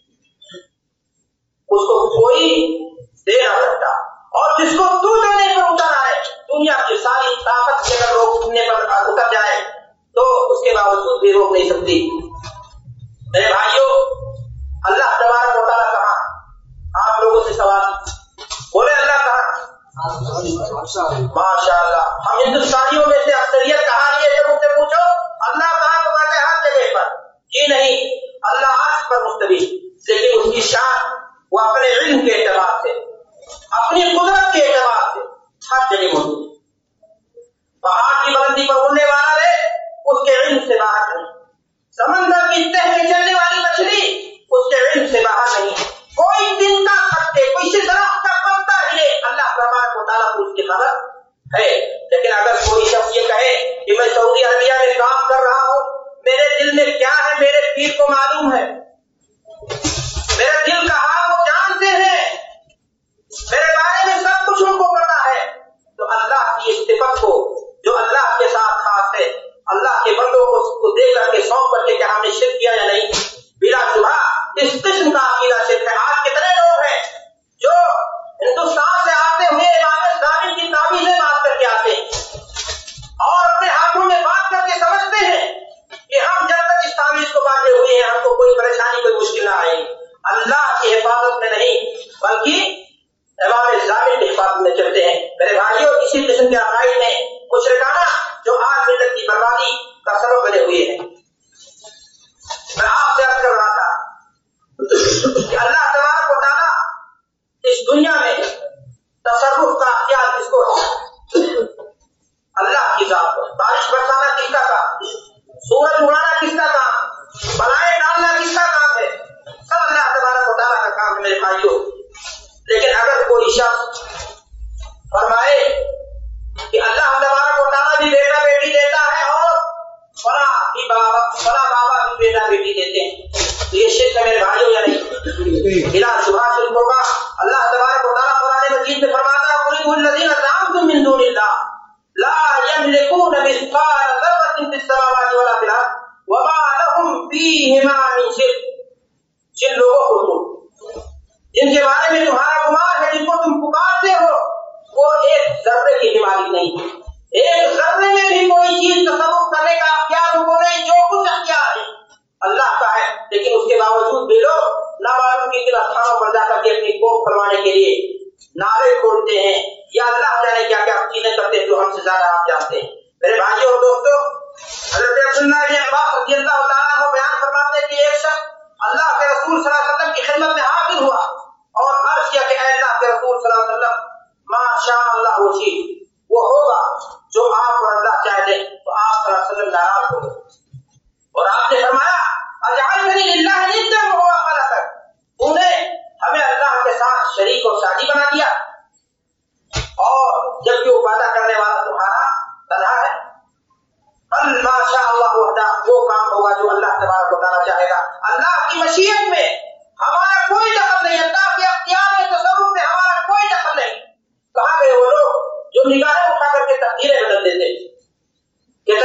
اس کو کوئی دے نہ سکتا, اور جس کو تو دینے پر اتر آئے, دنیا کی ساری طاقت سے اگر روک دینے پر اتر جائے تو اس کے باوجود بھی روک نہیں سکتی. میرے بھائیوں, اللہ تبارک و تعالیٰ کہاں؟ آپ لوگوں سے سوال بولے, اللہ کہاں؟ ماشاء اللہ, ہم ہندوستانیوں میں سے اکثریت کہاں ہے, جب ان سے پوچھو اللہ کہاں تو کہتے ہیں ہر جگہ پر. جی نہیں, اللہ عرش پر مستوی, لیکن اس کی شان وہ اپنے علم کے اعتبار سے, اپنی قدرت کے اعتبار سے ہر جگہ موجود ہے. پہاڑ کی بلندی پر اڑنے والا ہے, اس کے علم سے باہر نہیں. سمندر کی تہ میں چلنے والی مچھلی اس کے علم سے باہر نہیں. کوئی دن کا کھٹے, کوئی درخت کا پتا ہلے, اللہ تبارک و تعالیٰ کو اس کی خبر ہے. لیکن اگر کوئی شخص یہ کہے کہ میں سعودی عربیہ میں کام کر رہا ہوں, میرے دل میں کیا ہے میرے پیر کو معلوم ہے, میرے دل کا حال وہ جانتے ہیں, میرے بارے میں سب کچھ ان کو پتا ہے, تو اللہ کی اس صفت کو جو اللہ کے ساتھ خاص ہے, اللہ کے بندوں کو اس کو دے کر کے سونپ کر کے کیا ہم نے شرک کیا یا نہیں؟ بلا شبہ اس قسم کا عقیدہ شرک ہے. آج کتنے لوگ ہیں جو ہندوستان سے آتے ہوئے امام ظالم کی تعویذیں باندھ کر کے آتے ہیں اور اپنے ہاتھوں میں باندھ کر کے سمجھتے ہیں کہ ہم جب تک اس تعویذ کو باندھے ہوئے ہیں ہم کو کوئی پریشانی کوئی مشکل نہ آئے. اللہ کی حفاظت میں نہیں بلکہ امام ظالم کی حفاظت میں چلتے ہیں. میرے بھائیوں, اسی قسم کے عقائد میں مشرکانہ جو آج ملت کی بربادی کا سبب بنے ہوئے ہیں. میں آپ سے عرض کر رہا تھا کہ اللہ تبارک و تعالیٰ اس دنیا میں تصرف کا اختیار کس کو ہے؟ اللہ کی ذات کو. بارش برسانا کس کا کام, سورج اڑانا کس کا کام, بلائیں ڈالنا کس کا کام ہے؟ سب اللہ تبارک و تعالیٰ کا کام ہے میرے بھائیوں. لیکن اگر کوئی شخص فرمائے کہ اللہ تبارک و تعالیٰ بھی بیٹا بیٹی دیتا ہے اور فلاں بابا بھی بیٹا بیٹی دیتے ہیں, تو یہ شرک ہے میرے بھائیوں یا نہیں؟ بلا شبہ شرک ہوگا. اللہ تبارک و تعالیٰ قرآن مجید میں فرماتا ہے قل الذین زعمتم من دون اللہ لا یملکون مثقال ذرۃ فی السماوات ولا فی الارض وما لهم فیہما من شرک. جن لوگوں کو تم جن کے بارے میں تمہارا گمان ہے, جن کو تم پکارتے ہو, وہ ایک ذرے کی بیماری نہیں, ایک ذرے میں بھی کوئی چیز تصرف کرنے کا اختیار ان کو نہیں. جو کچھ اختیار ہے اللہ کا ہے, لیکن اس کے باوجود بھی لوگ نامعلوم کی استھانوں پر جا کر کے اپنی قوم کروانے کے لیے نعرے کھولتے ہیں یا اللہ جانے کیا کیا چیزیں کرتے ہیں جو ہم سے زیادہ آپ جانتے ہیں. میرے بھائیوں اور دوستوں, حضرت عبداللہ بن عباس رضی اللہ تعالیٰ عنہ بیان فرماتے ہیں کہ ایک شخص اللہ کے رسول صلی اللہ علیہ وسلم کی خدمت میں حاضر ہوا اور عرض کیا کہ اے اللہ کے رسول صلی اللہ علیہ وسلم, ماشاء اللہ وہ چیز وہ ہوگا جو آپ اور اللہ چاہتے ہیں. تو آپ صلی اللہ علیہ وسلم ناراض ہو گئے اور آپ نے فرمایا اجعلنی للہ ندا وهو خلقک, تو نے ہمیں اللہ کے ساتھ شریک اور ساتھی بنا دیا اور جبکہ وہ پیدا کرنے والا تمہارا تنہا ہے. ماشاء اللہ وحدہ, وہ کام ہوگا جو اللہ تبارک و تعالیٰ چاہے گا. اللہ کی مشیت میں ہمارا کوئی دخل نہیں, اللہ کے اختیار میں تصرف میں ہمارا کوئی دخل نہیں. کہاں گئے وہ لوگ جو نگاہیں اٹھا کر کے تقدیریں بدل دیتے کہ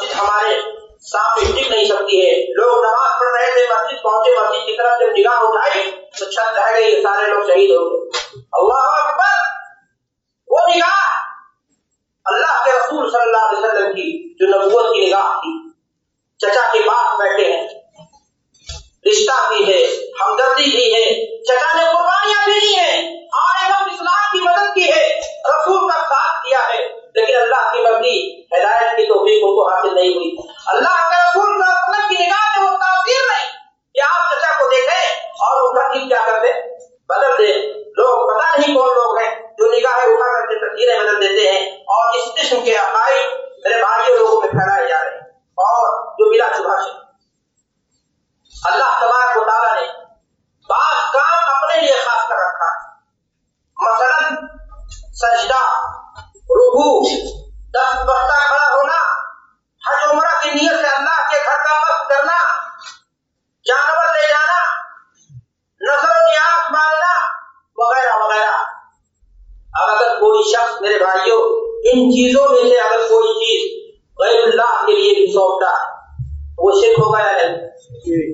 مسجد ہمارے سامنے ٹک نہیں سکتی ہے. لوگ نماز پڑھ رہے تھے, مسجد پہنچے, مسجد کی طرف جب نگاہ اٹھائی تو چھت ڈھہ گئی, سارے لوگ شہید ہو گئے. اللہ اکبر. وہ نگاہ اللہ کے رسول صلی اللہ علیہ وسلم کی جو نبوت کی نگاہ تھی. چچا کے پاس بیٹھے ہیں, رشتہ بھی ہے, ہمدردی بھی ہے, چچا نے قربانیاں بھی دی ہیں, آئے ہم اسلام کی مدد کی ہے, رسول کا ساتھ دیا ہے, لیکن اللہ کی مرضی ہدایت کی توفیق ان کو حاصل نہیں ہوئی. اللہ کے رسول صلی اللہ علیہ وسلم کی نگاہ میں وہ تاثیر نہیں کہ آپ چچا کو دیکھیں اور ان کا دل کیا کر دیں, بدل دیں. لوگ پتہ نہیں کون لوگ ہیں جو نگاہیں اٹھا کر کے تقدیریں بدل دیتے ہیں, اور اس قسم کے عقائد میرے بھائیوں لوگوں میں پھیلائے جا رہے ہیں, اور جو بلا شبہ سے اللہ تبارک و تعالیٰ نے بعض کام اپنے لیے خاص کر رکھا. مثلا سجدہ, رکوع, دست بستہ کھڑا ہونا, حج عمرہ کی نیت سے اللہ کے گھر کا قصد کرنا, جانور لے جانا, نظر و نیاز ماننا وغیرہ وغیرہ. اب اگر کوئی شخص میرے بھائیوں ان چیزوں میں سے اگر کوئی چیز غیر اللہ کے لیے بھی سونپتا وہ شرک ہوگا یا نہیں؟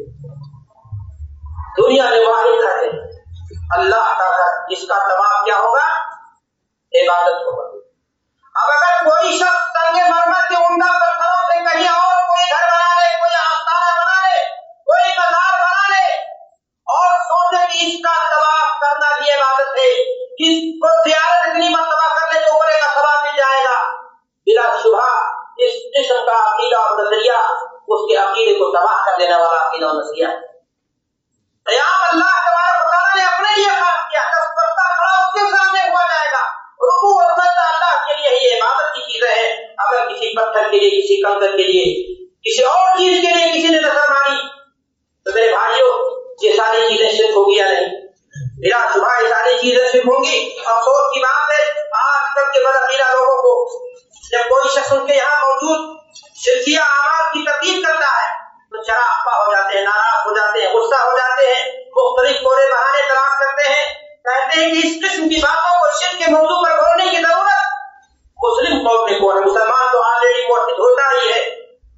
دنیا میں واحد ہے اللہ کا گھر, جس کا تمام کیا ہوگا, عبادت ہوگا. اب اگر کوئی شخص سنگ مرمر کے عمدہ پتھروں سے کہیں اور کوئی گھر بنا لے, کوئی آستانہ بنا لے, کوئی مزار بنا لے, اور سوچے کہ اس کا طواف کرنا بھی عبادت ہے, اس کو زیارت اتنی مرتبہ کر لے تو عمرے کا ثواب مل جائے گا, بلا شبہ اس قسم کا عقیدہ اور نظریہ اس کے عقیدے کو تباہ کر دینے والا عقیدہ اور نظریہ ہے. قیام اللہ تبارک و تعالیٰ نے اپنے لیے خاص کیا, دست بستہ کھڑا اس کے سامنے ہوا جائے گا. رکوع اور سجدہ اللہ کے لیے ہی عبادت کی چیزیں ہیں. اگر کسی پتھر کے لیے, کسی کنکر کے لیے, کسی اور چیز کے لیے کسی نے نظر مانی تو میرے بھائیوں یہ ساری چیزیں شرک ہوگی یا نہیں؟ بلا شبہ یہ ساری چیزیں شرک ہوں گی. افسوس کی بات ہے آج کل کے بدعقیدہ لوگوں کو جب کوئی شخص ان کے یہاں موجود شرکیہ اعمال کی تردید کرتا ہے تو چراغ ہو جاتے ہیں, ناراض ہو جاتے ہیں, غصہ ہو جاتے ہیں, مختلف کوڑے بہانے تلاش کرتے ہیں, کہتے ہیں کہ اس قسم کی باتوں کو شرک کے موضوع پر بولنے کی ضرورت مسلم قوم میں کون ہے؟ مسلمان تو آلریڈی موحد ہوتا ہی ہے,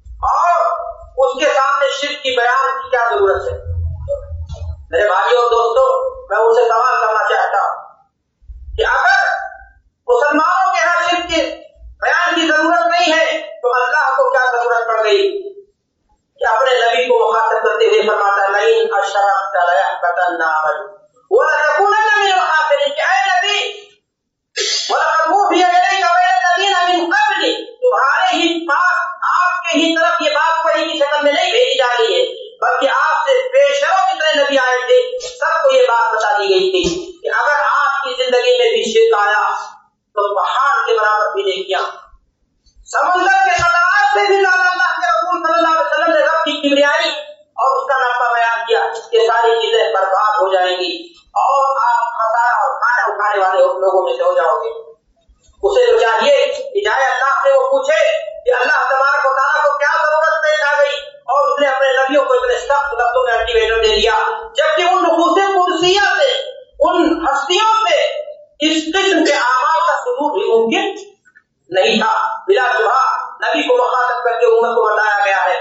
اور اس کے سامنے شرک کی بیان کی کیا ضرورت ہے؟ میرے بھائیوں اور دوستوں, میں ان سے سوال کرنا چاہتا ہوں کہ اگر مسلمانوں کے یہاں شرک کے بیان کی ضرورت نہیں ہے تو اللہ کو کیا ضرورت پڑ گئی کہ اپنے نبی کو مخاطب کرتے ہوئے فرماتا ہے لئن اشرکت لیحبطن عملک ولتکونن من الخاسرین, کہ اے نبی وَلَقَدْ أُوحِيَ إِلَيْكَ وَإِلَى الَّذِينَ مِن قَبْلِكَ, تمہارے ہی پاس آپ کے ہی طرف یہ بات وحی کی شکل میں نہیں بھیجی جا رہی ہے, بلکہ آپ سے پیشرو جتنے نبی آئے تھے سب کو یہ بات بتا دی گئی تھی کہ اگر آپ کی زندگی میں بھی شرک آیا تو پہاڑ کے برابر بھی نہیں کیا, سمندر کے قطرات سے بھی زیادہ اللہ کے رسول صلی اللہ علیہ وسلم نے رب کی کبریائی اور اس کا نقطہ بیان کیا کہ ساری چیزیں برباد ہو جائیں گی اور آپ خسارہ اور کھانا اٹھانے والے لوگوں میں سے ہو جاؤ گے. اسے تو چاہیے کہ جائے اللہ سے وہ پوچھے کہ اللہ تبارک و تعالیٰ کو کیا ضرورت پیش آ گئی اور اس نے اپنے نبیوں کو اتنے سخت لفظوں میں الٹیمیٹم دے دیا, جبکہ ان نفوس قدسیہ سے, ان ہستیوں سے اس قسم کے اعمال کا صدور بھی ممکن نہیں تھا. بلا شبہ نبی کو مخاطب کر کے امت کو بتایا گیا ہے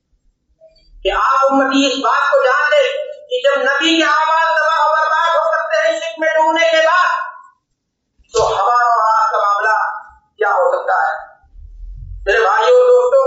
کہ آپ امتی اس بات کو جان لے کہ جب نبی کے اعمال تباہ و برباد ہو سکتے ہیں شرک میں ڈوبنے کے بعد, تو ہمارا اور آپ کا معاملہ کیا ہو سکتا ہے؟ میرے بھائیوں اور دوستوں,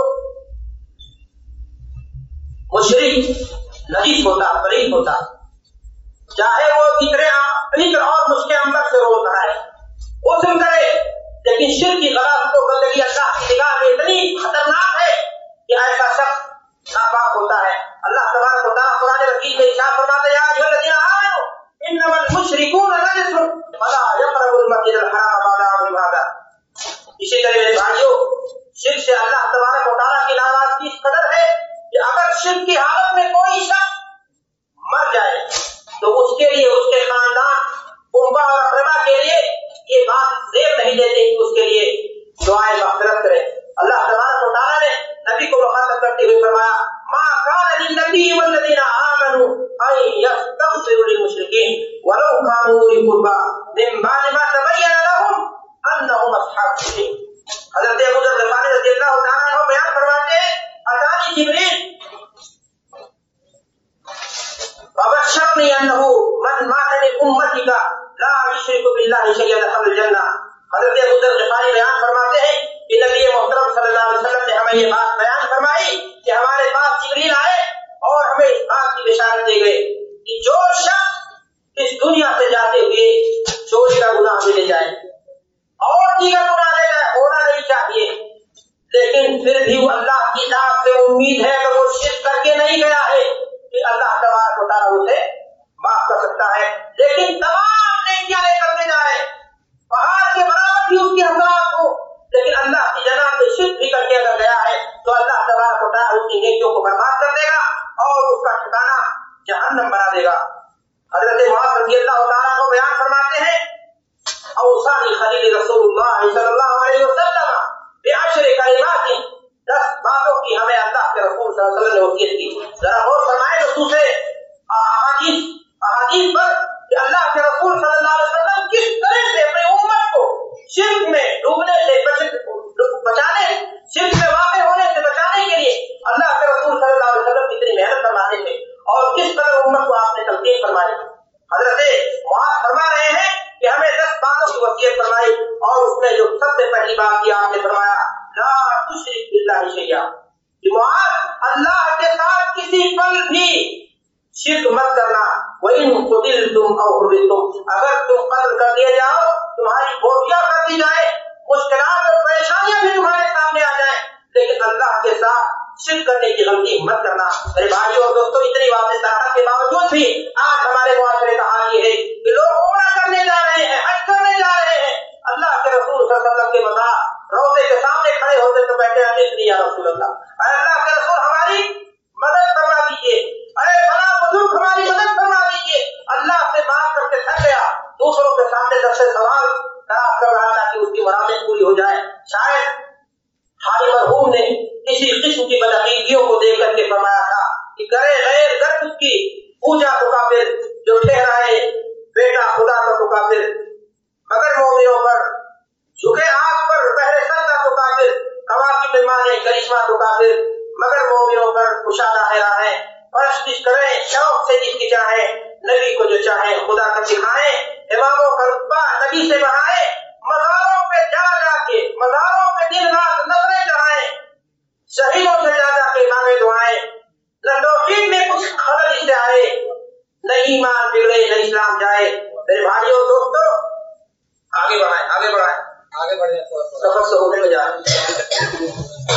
مشرک نجیس ہوتا, غریب ہوتا, چاہے وہ فکر اور مشک انبر سے روز رہا ہے, اسم کرے, لیکن شرک کی غلط تو بندگی اللہ کی نگاہ میں اتنی خطرناک ہے کہ ایسا شخص ناپاک ہوتا ہے. اللہ تبارک و تعالیٰ قرآن حکیم میں ارشاد فرماتا ہے یا ایھا الذین آمنوا انما المشرکون نجس فلا یقربوا المسجد الحرام بعد عامهم ھذا. اسی طرح میرے بھائیوں, شرک سے اللہ تبارک و تعالیٰ کی ناراضگی اس قدر ہے کہ اگر شرک کی حالت میں کوئی شخص مر جائے تو اس کے لیے, اس کے خاندان, قربا اور اقربا کے لیے یہ بات زیب نہیں دیتے کہ اس کے لیے دعائیں مغفرت کرے. اللہ تبارک و تعالیٰ نے نبی کو مخاطب کرتے ہوئے فرمایا ما كان للنبي والذين آمنوا أن يستغفروا للمشركين ولو كانوا أولي قربى من بعد ما تبين لهم أنهم أصحاب الجحيم. حضرت ابو ذر غفاری رضی اللہ تعالیٰ عنہ بیان فرماتے ہیں یہ بات بیان فرمائی کہ ہمارے پاس جبریل آئے اور ہمیں اس بات کی بشارت دے گئے کہ جو شخص اس دنیا سے جاتے ہوئے چوری کا گناہ بھی لے جائے اور دیگر گناہ لے جائے ہونا نہیں چاہیے، لیکن پھر بھی وہ اللہ کی ذات سے امید ہے کہ وہ شرک کر کے نہیں گیا ہے کہ اللہ تبارک و تعالیٰ اسے معاف کر سکتا ہے، لیکن تمام نیکیاں لے کر کے جائے، پہاڑ کے برابر بھی اس کی حسنات ہو، لیکن اللہ کی جناب میں شرک بھی کر کے اگر گیا ہے تو اللہ تبارک و تعالیٰ اس کی نیکیوں کو برباد کر دے گا اور اس کا ٹھکانہ جہنم بنا دے گا۔ حضرت معاذ رضی اللہ تعالیٰ کو بیان فرماتے ہیں اوصانی خلیل رسول اللہ صلی اللہ علیہ وسلم بعشر کلمات، 10 باتوں کی ہمیں اللہ کے رسول صلی اللہ علیہ وسلم نے وصیت کی۔ ذرا غور فرمائیں خصوص احادیث پر کہ اللہ کے رسول صلی اللہ علیہ وسلم کس طرح سے اپنے امت کو شرک میں ڈوبنے سے بچانے، شرک میں واقع ہونے سے بچانے کے لیے اللہ کے رسول صلی اللہ علیہ وسلم کتنی محنت فرماتے تھے اور کس طرح امت کو آپ نے تلقین فرمائی۔ حضرت معاذ فرما رہے ہیں کہ ہمیں 10 باتوں کی وصیت فرمائی اور اس میں جو سب سے پہلی بات کی آپ نے فرمایا لا تشرک باللہ شیئا، کہ معاذ اللہ کے ساتھ کسی پل بھی شرک مت کرنا، وَإِن قُتِلْتُمْ أَوْ حُرِّمْتُمْ، اگر تم قتل کر دیے جاؤ، تمہاری بوٹیاں کر دی جائے، مشکلات اور پریشانیاں بھی تمہارے سامنے آ جائیں، لیکن اللہ کے ساتھ شرک کرنے کی غلطی مت کرنا۔ میرے بھائیوں اور دوستوں، اتنی واضح صراحت کے باوجود بھی آج ہمارے معاشرے کا حال یہ ہے کہ لوگ عمرہ کرنے جا رہے ہیں، حج کرنے جا رہے ہیں، اللہ کے رسول صلی اللہ علیہ وسلم کے مزار روضے کے سامنے کھڑے ہوتے تو کہتے ہیں اتنی یا رسول اللہ، اے اللہ کے رسول ہماری مدد فرما دیجیے، ارے فلاں بزرگ ہماری مدد فرما دیجیے، اللہ سے بات کر کے تھک گیا، دوسروں کے سامنے سب سے سوال خراب کر رہا تھا کہ اس کی مرادیں پوری ہو جائے۔ شاید حاجی مرحوم نے کسی قسم کی بدعقیدیوں کو دیکھ کر کے فرمایا تھا کہ کرے غیر گرد کی پوجا تو کافر، جو ٹھہرائے بیٹا خدا کا تو کافر، مگر مومنوں پر جھکے آگ پر پہلے سجدہ تو کافر، کواکب میں مانے کرشمہ تو کافر، مگر مومنوں پر کشادہ ہے راہیں، پرستش کریں شوق سے جس کی چاہیں، نبی کو جو چاہیں خدا کا دکھائیں، اماموں کا رتبہ نبی سے بڑھائیں، مزاروں پہ جا جا کے مزاروں پہ دن رات نظریں چڑھائیں، شہیدوں سے جا جا کے مانگے دعائیں، نہ توحید میں کچھ خلل اس سے آئے، نہ ایمان بگڑے نہ اسلام جائے۔ میرے بھائیوں دوستوں، آگے بڑھائیں سفر سے ہونے میں جا رہے۔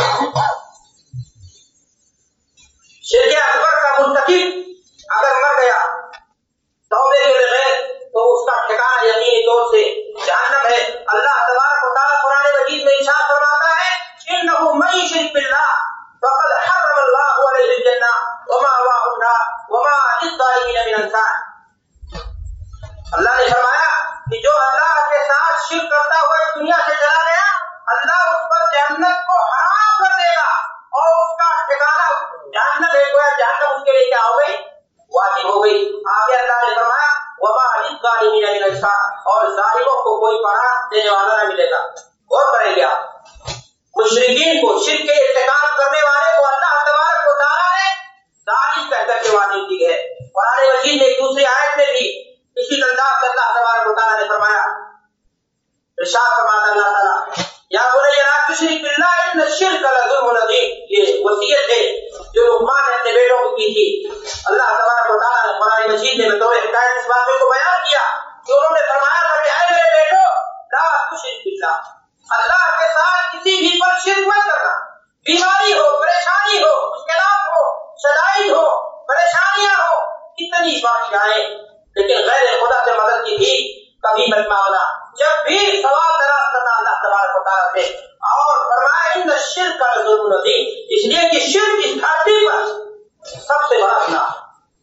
شرک اکبر کا مرتکب اگر مر گیا توبے کے بغیر تو اس کا ٹھکانہ یقینی طور سے جہنم ہے۔ اللہ تبارک و تعالیٰ قرآن مجید میں ارشاد فرماتا ہے انه من يشرك بالله فقد حرم الله عليه الجنة ومأواه النار وما للظالمين من انصار۔ اللہ نے فرمایا کہ جو اللہ کے ساتھ شرک کرتا ہوا اس دنیا سے چلا گیا، اللہ اس پر جہنم کو حرام کر دے گا اور اس کا ٹھکانہ جہنم ہے، گویا جہنم اس کے لیے کیا ہو گئی؟ واجب ہو گئی۔ آگے اللہ نے فرمایا وما للظالمین من انصار، اور ظالموں کو کوئی پناہ دینے والا نہ ملے گا۔ غور کریں گے آپ، مشرکین کو، شرک کے ارتکاب کرنے والے کو اللہ تبارک و تعالیٰ نے ظالم کہہ کر کے واضح کی ہے۔ قرآن مجید میں ایک دوسری آیت میں بھی اسی انداز سے اللہ تبارک و تعالیٰ نے فرمایا، ارشاد فرماتا اللہ تعالیٰ یا بنی لا تشرک باللہ ان الشرک لظلم عظیم، یہ وصیت ہے جو لقمان نے اپنے بیٹوں کو کی تھی۔ اللہ تبارک و تعالیٰ نے قرآن مجید میں بطور حکایت اس واقعے کو بیان کیا کہ انہوں نے فرمایا تھا کہ اے میرے بیٹو لا تشرک باللہ، اللہ کے ساتھ کسی بھی پر شرک مت کرنا، بیماری ہو، پریشانی ہو، مشکلات ہو، شدائد ہو، پریشانیاں ہو، کتنی بات آئے، لیکن غیر خدا سے مدد کی بھی کبھی مت مانگنا، جب بھی سوال دراز کرنا اللہ تبارک و تعالیٰ سے۔ اور فرمایا ان الشرک لظلم عظیم، اس لیے کہ شرک اس دھرتی پر سب سے بڑا گناہ۔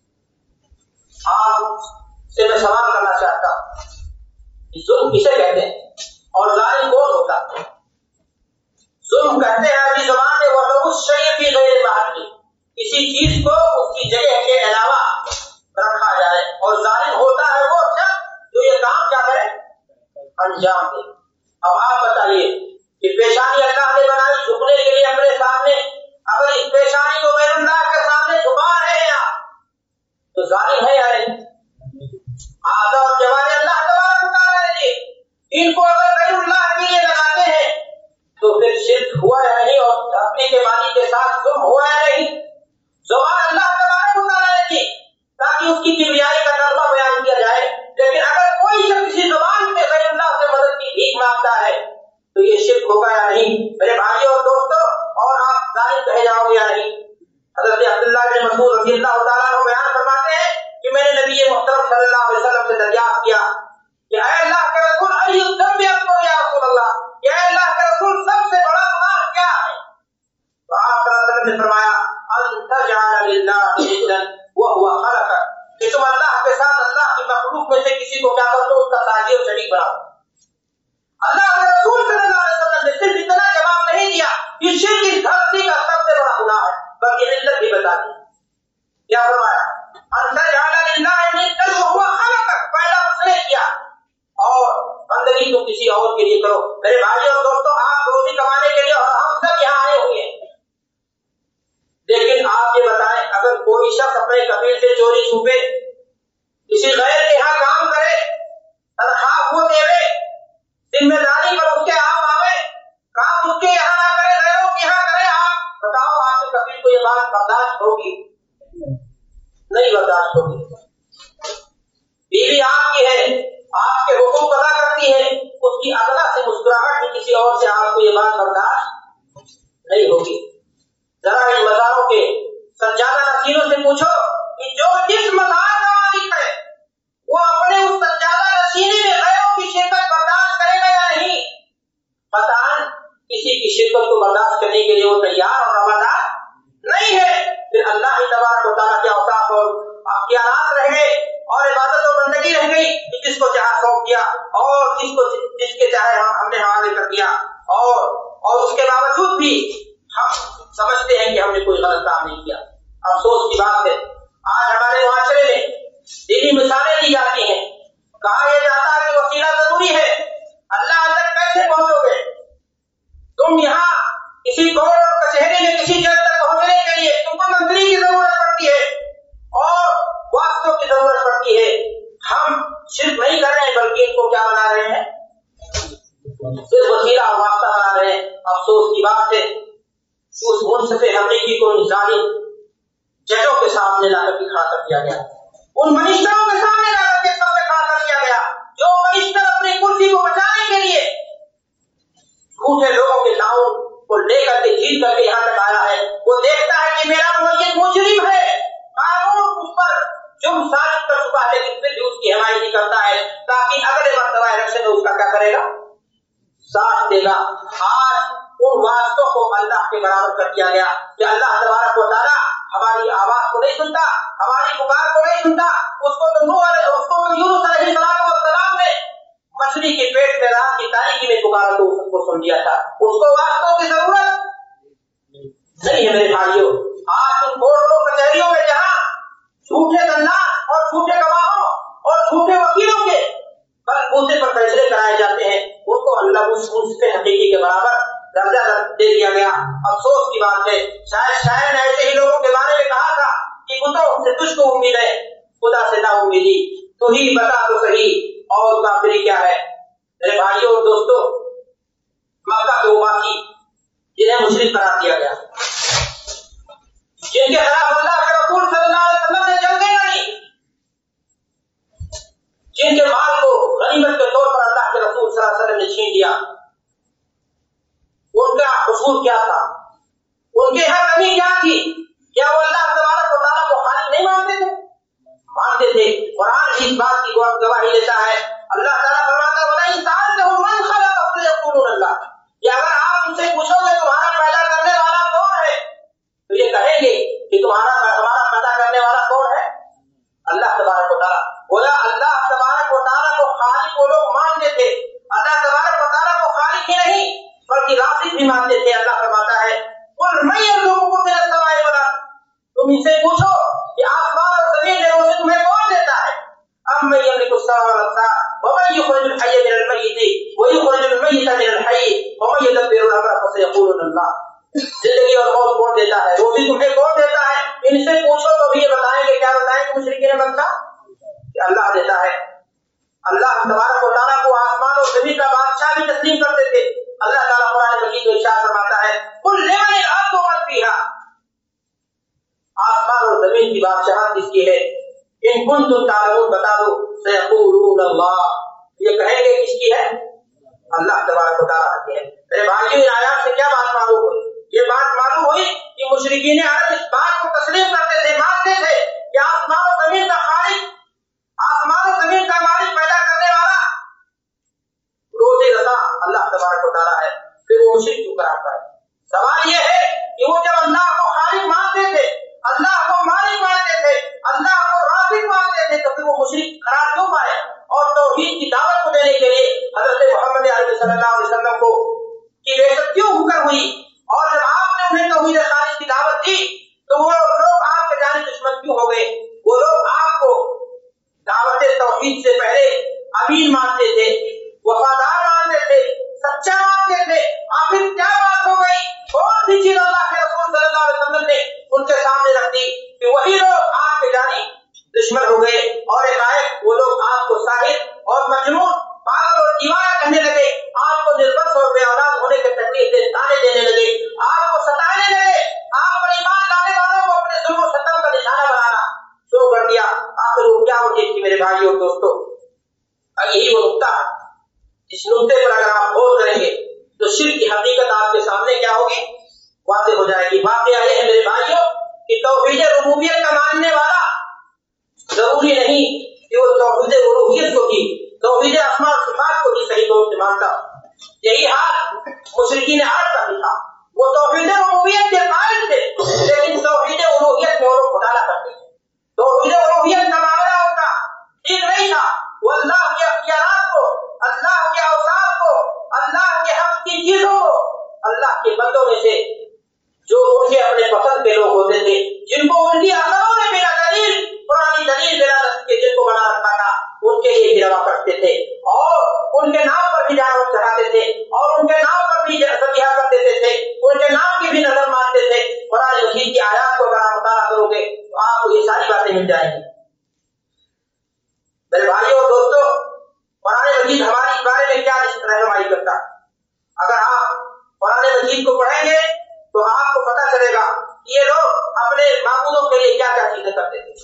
آپ سے میں سوال کرنا چاہتا ہوں، ظلم کسے کہتے ہیں اور ظالم کون ہوتا ہے؟ ظلم کہتے ہیں عربی زبان میں وضع الشیء فی غیر محلہ، کسی چیز کو اس کی جگہ کے علاوہ رکھا جائے، اور ظالم ہوتا ہے وہ شخص جو یہ کام کیا کرے، انجام دے۔ اب آپ بتائیے کہ پیشانی اللہ نے بنائی جھکنے کے لیے اپنے سامنے، اگر اس پیشانی کو غیر اللہ کے سامنے جھکا رہے ہیں آپ تو ظالم ہے یا نہیں؟ آدھا اور جواب اللہ تبارک و تعالیٰ نے دی، ان کو اگر غیر اللہ کے لیے لگاتے ہیں تو پھر شرک ہوا یا نہیں اور اپنے کے مالک کے ساتھ ظلم ہوا یا نہیں. زبان اللہ تبارک و تعالیٰ نے کی تاکہ اس کی کبریائی کا نغمہ بیان کیا جائے. لیکن اگر کوئی شخص کسی زبان میں غیر اللہ سے مدد کی بھیک مانگتا ہے تو یہ شرک ہوگا یا نہیں میرے بھائیوں اور دوستوں؟ اور آپ ظالم کہے جاؤ گے یا نہیں؟ حضرت عبداللہ بن مسعود رضی اللہ تعالیٰ عنہ بیان فرماتے ہیں کہ میں نے نبی محترم صلی اللہ علیہ وسلم سے دریافت کیا کہ اے اللہ کے رسول ای الذنب اکبر یا رسول اللہ، کہ اے اللہ کے رسول سب سے بڑا گناہ کیا ہے؟ تو آپ صلی اللہ علیہ وسلم نے فرمایا ان تجعل للہ ندا وهو خلقک، کہ تم اللہ کے ساتھ اللہ کی مخلوق میں سے کسی کو کیا کر دو، اس کا ساجی اور شریک بنا دو. اللہ کے رسول صلی اللہ علیہ وسلم نے صرف اتنا جواب نہیں دیا کہ شرک اس دھرتی کا سب سے بڑا گناہ ہے، بلکہ علت بھی بتا دی. کیا فرمایا؟ ان تجعل للہ ندا وهو خلقک، پہلا اس نے کیا اور بندگی تو کسی اور کے لیے کرو. میرے بھائیوں اور دوستوں، آپ روزی کمانے کے لیے اور ہم سب یہاں آئے ہوئے ہیں، لیکن آپ یہ بتائیں اگر کوئی شخص اپنے کفیل سے چوری چھپے، کسی غیر کے یہاں کام کرے، تنخواہ وہ دے، ذمہ داری پر اس کے آپ آوے، کام اس کے یہاں نہ کرے، غیروں کے یہاں کرے، آپ بتاؤ آپ کے کفیل کو یہ بات برداشت ہوگی؟ نہیں برداشت ہوگی. بیوی آپ کی ہے، آپ کے حقوق ادا کرتی ہے، اس کی ادنا سے مسکراہٹ بھی کسی اور سے آپ کو یہ بات برداشت نہیں ہوگی. ذرا ان مزاروں کے سجادہ نشینوں سے پوچھو کہ جو جس مزار کا مالک ہے وہ اپنے اس سجادہ نشینی میں غیروں کی شرکت برداشت کرے گا یا نہیں؟ قطعاً کسی کی شرکت کو برداشت کرنے کے لیے وہ تیار اور آمادہ نہیں ہے. پھر اللہ ہی تبارک و تعالیٰ کے اوصاف اور اختیارات رہ گئے اور عبادت و بندگی رہ گئی کہ جس کو چاہا سونپ دیا اور جس کے چاہے ہم نے حوالے کر دیا، اور اس کے باوجود بھی ہم سمجھتے ہیں کہ ہم نے کوئی غلط کام نہیں کیا. افسوس کی بات ہے آج ہمارے معاشرے میں دینی مثالیں دی جاتی ہیں، کہا یہ جاتا ہے کہ وسیلہ ضروری ہے. اللہ تک کیسے پہنچو گے تم؟ یہاں کسی کورٹ اور کچہری میں کسی جج تک پہنچنے کے لیے تم کو منتری کی ضرورت پڑتی ہے اور واسطوں کی ضرورت پڑتی ہے. ہم صرف نہیں کر رہے ہیں بلکہ ان کو کیا بنا رہے ہیں؟ صرف وسیلہ اور واسطہ بنا رہے ہیں. افسوس کی بات ہے اس منصف حقیقی کو ان ظالم ججوں کے سامنے لا کر کھڑا کر دیا گیا، ان منسٹروں کے سامنے لا کر کے سامنے کھڑا کر دیا گیا جو منسٹر اپنی کرسی کو بچانے کے لیے جھوٹے لوگوں کے تعاون کو لے کر کے جیت کر کے یہاں تک آیا ہے. وہ دیکھتا ہے کہ میرا معین مجرم ہے، قانون اس پر جرم ثابت کر چکا ہے، لیکن پھر بھی اس کی حمایت نہیں کرتا ہے تاکہ اگلے مرتبہ الیکشن میں اس کا کیا کرے گا؟ ساتھ دے گا. آج ان واسطوں کو اللہ کے برابر کر دیا گیا کہ اللہ تبارک و تعالیٰ ہماری آواز کو نہیں سنتا، ہماری پکار کو نہیں سنتا. اس کو تو یونس علیہ السلام نے مچھلی کے پیٹ میں رات کی تاریکی میں پکارا تو اس کو سن لیا تھا. اس کو واسطوں کی ضرورت نہیں ہے. میرے بھائیوں، آج ان کورٹوں کچہریوں میں جہاں جھوٹے دلال اور جھوٹے گواہوں اور جھوٹے وکیلوں کے بلبوتے پر فیصلے کرائے جاتے ہیں، ان کو اللہ منصف حقیقی کے برابر درجہ دے دیا گیا. افسوس کی بات ہے شاید شاعر نے ایسے ہی لوگوں کے بارے میں کہا تھا کہ بتوں سے تجھ کو امید ہے خدا سے نا امیدی، تو ہی بتا تو صحیح اور کافری کیا ہے. میرے بھائیوں اور دوستوں، مکہ کے واقعی جنہیں مشرک قرار دیا گیا، جن کے خلاف اللہ کے رسول صلی اللہ علیہ وسلم نے جنگیں لڑی، جن کے مال کو غنیمت کے طور پر اللہ کے رسول صلی اللہ علیہ وسلم نے چھین لیا، ان کا قصور کیا تھا؟ ان کی ہر کمی کیا تھی؟ کیا وہ اللہ تبارک و تعالیٰ کو خالق نہیں مانتے تھے؟ مانتے تھے. قرآن اس بات کی گواہی دیتا ہے. اللہ تعالیٰ فرماتا ہے وَلَئِن سَأَلْتَهُم مَّن خَلَقَهُمْ لَيَقُولُونَ اللَّهُ، کہ اگر آپ ان سے پوچھو گے تمہارا پیدا کرنے والا کون ہے تو یہ کہیں گے کہ ہمارا پیدا کرنے والا کون ہے؟ اللہ تبارک و تعالیٰ. بولا اللہ تبارک و تعالیٰ کو خالق وہ لوگ مانتے تھے، اللہ تبارک و تعالیٰ کو خالق ہی نہیں بلکہ رازق بھی مانتے تھے. اللہ فرماتا ہے قُلْ مَن يَرْزُقُكُم مِّنَ السَّمَاءِ وَالْأَرْضِ، تم ان سے پوچھو کہ آسمان اور زمین میں روزی تمہیں کون دیتا ہے؟ أَمَّن يَمْلِكُ السَّمْعَ وَالْأَبْصَارَ وَمَن يُخْرِجُ الْحَيَّ مِنَ الْمَيِّتِ وَيُخْرِجُ الْمَيِّتَ مِنَ الْحَيِّ وَمَن يُدَبِّرُ الْأَمْرَ فَسَيَقُولُونَ اللَّهُ. زندگی اور موت کون دیتا ہے؟ روزی تمہیں کون دیتا ہے؟ ان سے پوچھو تو بھی یہ بتائیں گے. کیا بتائیں گے مشرکین مکہ؟ کہ اللہ دیتا ہے. اللہ تبارک و تعالیٰ کو آسمان آسمان اور زمین کا بادشاہ بھی تسلیم کرتے تھے. اللہ تعالیٰ قرآن مجید میں ارشاد فرماتا ہے قل لمن الارض ومن فیہا، آسمان اور زمین کی بادشاہت کس کی ہے؟ ان کنتم تعلمون، بتا دو. سیقولون اللہ، یہ کہیں گے کس کی ہے؟ اللہ تبارک و تعالیٰ کی ہے. میرے بھائیوں، ان آیات سے کیا بات معلوم ہوئی؟ یہ بات معلوم ہوئی کہ مشرکین عرب اس بات کو تسلیم کرتے تھے، مانتے تھے کہ آسمان و زمین کا خالق، آسمان و زمین کا مالک، پیدا کرنے والا، روزی رضا اللہ تبارک و تعالیٰ ہے. پھر وہ مشرک کیوں کراتا ہے؟ سوال یہ ہے کہ وہ جب اللہ کو خالق مانتے تھے، اللہ کو مالک مانتے تھے، اللہ کو رازق مانتے تھے، تو پھر وہ مشرک قرار کیوں پائے؟ اور توحید کی دعوت کو دینے کے لیے حضرت محمد عربی صلی اللہ علیہ وسلم کو کی بعثت کیوں کر ہوئی؟ اور جب آپ نے انہیں توحید خالص کی دعوت دی تو وہ لوگ آپ کے جانب دشمن کیوں ہو گئے؟ وہ لوگ آپ کو دعوت توحید سے پہلے امین مانتے تھے، وفادار مانتے تھے، سچا مانتے تھے. آخر کیا بات ہو گئی؟ کون سی چیز اللہ کے رسول صلی اللہ علیہ وسلم نے ان کے سامنے رکھ دی کہ وہی لوگ آپ کے جانب دشمن ہو گئے؟ اور ایک وہ لوگ آپ کو ساحر اور مجنون، پاگل اور دیوانہ کہنے لگے، آپ کو نربس اور بے اولاد ہونے کے تکلیف سے تانے دینے لگے، آپ کو ستانے لگے، آپ پر ایمان لانے والوں کو اپنے ظلم و ستم کا نشانہ بنانا شروع کر دیا. آخر وہ کیا ہوتی تھی میرے بھائیوں اور دوستوں؟ یہی وہ نقطہ ہے جس نقطے پر اگر آپ غور کریں گے تو شرک کی حقیقت آپ کے سامنے کیا ہوگی؟ واضح ہو جائے گی. واقعہ یہ ہے میرے بھائیوں کہ توحید ربوبیت کا ماننے والا ضروری نہیں کہ وہ توحید الوہیت کو بھی، توحید اسماء و صفات کو بھی صحیح طور سے مانتا. یہی حال مشرکین عرب کا بھی تھا. وہ توحید ربوبیت کے قائل تھے لیکن توحید الوہیت میں وہ لوگ گھوٹالا کرتے تھے. توحید الوہیت کا معاملہ ان کا ٹھیک نہیں تھا. وہ اللہ کے اختیارات کو، اللہ کے اوصاف کو، اللہ کے حق کی چیزوں کو، اللہ کے بندوں میں سے جو ان کے اپنے پسند کے لوگ ہوتے تھے، جن کو ان کی عقلوں نے بلا دلیل، پرانی دلیل بلا دلیل کے جن کو بنا رکھا تھا، ان کے لیے گروا کرتے تھے اور ان کے نام پر بھی جانور چڑھاتے تھے اور ان کے نام پر بھی ذبیحہ کر دیتے تھے، ان کے نام کی بھی نظر مانتے تھے. قرآن مجید کی آیات کو اگر آپ مطالعہ کرو گے تو آپ کو یہ ساری باتیں مل جائیں گی. میرے بھائیوں اور دوستوں، قرآن مجید ہماری اس بارے میں کیا رہنمائی کرتا ہے؟ اگر آپ قرآن مجید کو پڑھیں گے تو آپ کو پتہ چلے گا کہ یہ لوگ اپنے معبودوں کے لیے کیا کیا چیزیں کرتے تھے.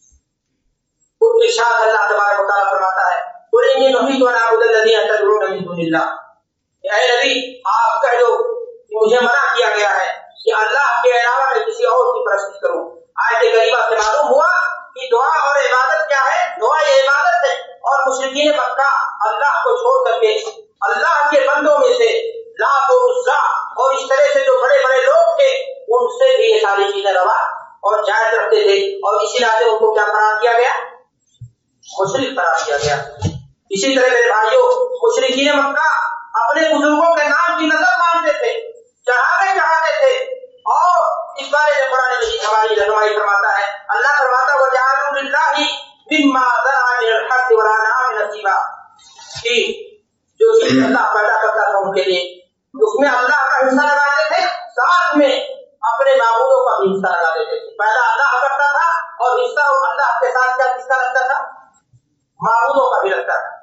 ارشاد اللہ تبارک و تعالیٰ فرماتا ہے قل انی نہیت ان اعبد الذین تدعون من دون اللہ، اے نبی آپ کہہ دو کہ مجھے منع کیا گیا ہے کہ اللہ کے علاوہ میں کسی اور کی پرستش کروں. آیت کریمہ سے معلوم ہوا کہ دعا اور عبادت کیا ہے؟ دعا یہ عبادت ہے. اور مشرکین مکہ اللہ کو چھوڑ کر کے اللہ کے بندوں میں سے لات و عزا اور اس طرح سے جو بڑے بڑے لوگ تھے ان سے بھی یہ ساری چیزیں روا اور جائز رکھتے تھے، اور اسی لحاظ سے ان کو کیا قرار دیا گیا؟ مشرک قرار دیا گیا. اسی طرح میرے بھائیوں، مشرکین مکہ اپنے بزرگوں کے نام کی نظر مانتے تھے، چڑھاتے تھے، اور اس بارے میں قرآن مجید ہماری رہنمائی فرماتا ہے. اللہ فرماتا ہے وَجَعَلُوا لِلَّهِ مِمَّا ذَرَأَ مِنَ الْحَرْثِ وَالْأَنْعَامِ نَصِيبًا، کہ جو چیز اللہ پیدا کرتا تھا ان کے لیے اس میں اللہ کا حصہ لگاتے تھے، ساتھ میں اپنے معبودوں کا بھی حصہ لگا دیتے تھے. پیدا اللہ کرتا تھا اور حصہ اللہ کے ساتھ کیا حصہ لگتا تھا؟ معبودوں کا بھی لگتا تھا.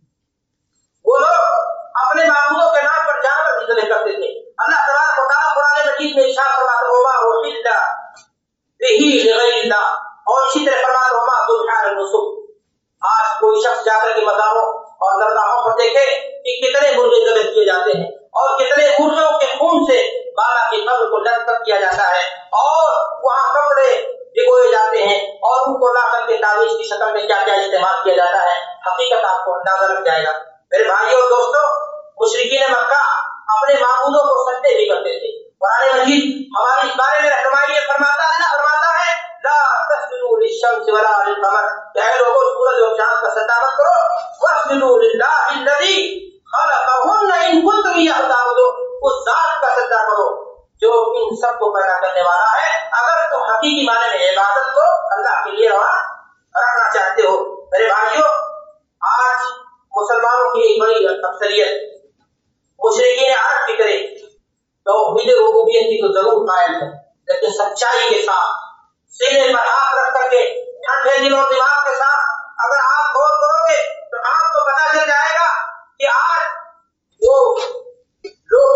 وہ لوگ اپنے معبودوں کے نام پر جانور بھی ذبح کرتے تھے. اللہ تبارک و تعالیٰ قرآن مجید میں ارشاد فرماتا ہے وما أحل به لغیر اللہ، اور اسی طرح فرماتا ہے وما ذبح علی النصب. آج کوئی شخص جا کر کے مزاروں اور درگاہوں پر دیکھے کہ کتنے مرغے ذبح کیے جاتے ہیں اور کتنے مرغوں کے خون سے بالا کی قبر کو لطف کیا جاتا ہے اور وہاں کپڑے بھگوئے جاتے ہیں اور ان کو لا کر کے تعویذ کی شکل میں کیا کیا استعمال کیا جاتا ہے. حقیقت آپ کو اندازہ لگ جائے گا. میرے بھائیوں اور دوستوں، مشرکین مکہ اپنے معبودوں کو سجدے بھی کرتے تھے. قرآن مجید ہماری اس بارے میں رہنمائی فرماتا ہے. اللہ فرماتا ہے لا تسجدوا للشمس ولا للقمر، اے لوگوں سورج اور چاند کا سجدہ مت کرو، واسجدوا للہ الذی خلقہن ان کنتم ایاہ تعبدون، اس ذات کا سجدہ کرو جو ان سب کو پیدا کرنے والا ہے اگر تم حقیقی معنی میں عبادت کو اللہ کے لیے روا رکھنا چاہتے ہو. میرے بھائیوں، آج مسلمانوں کی ایک بڑی اکثریت مشرکین عرب کی طرح توحید ربوبیت کی تو ضرور قائل ہے، لیکن سچائی کے ساتھ سینے پر ہاتھ رکھ کر کے ٹھنڈے دل و دماغ کے ساتھ اگر آپ غور کرو گے تو آپ کو پتہ چل جائے گا کہ آج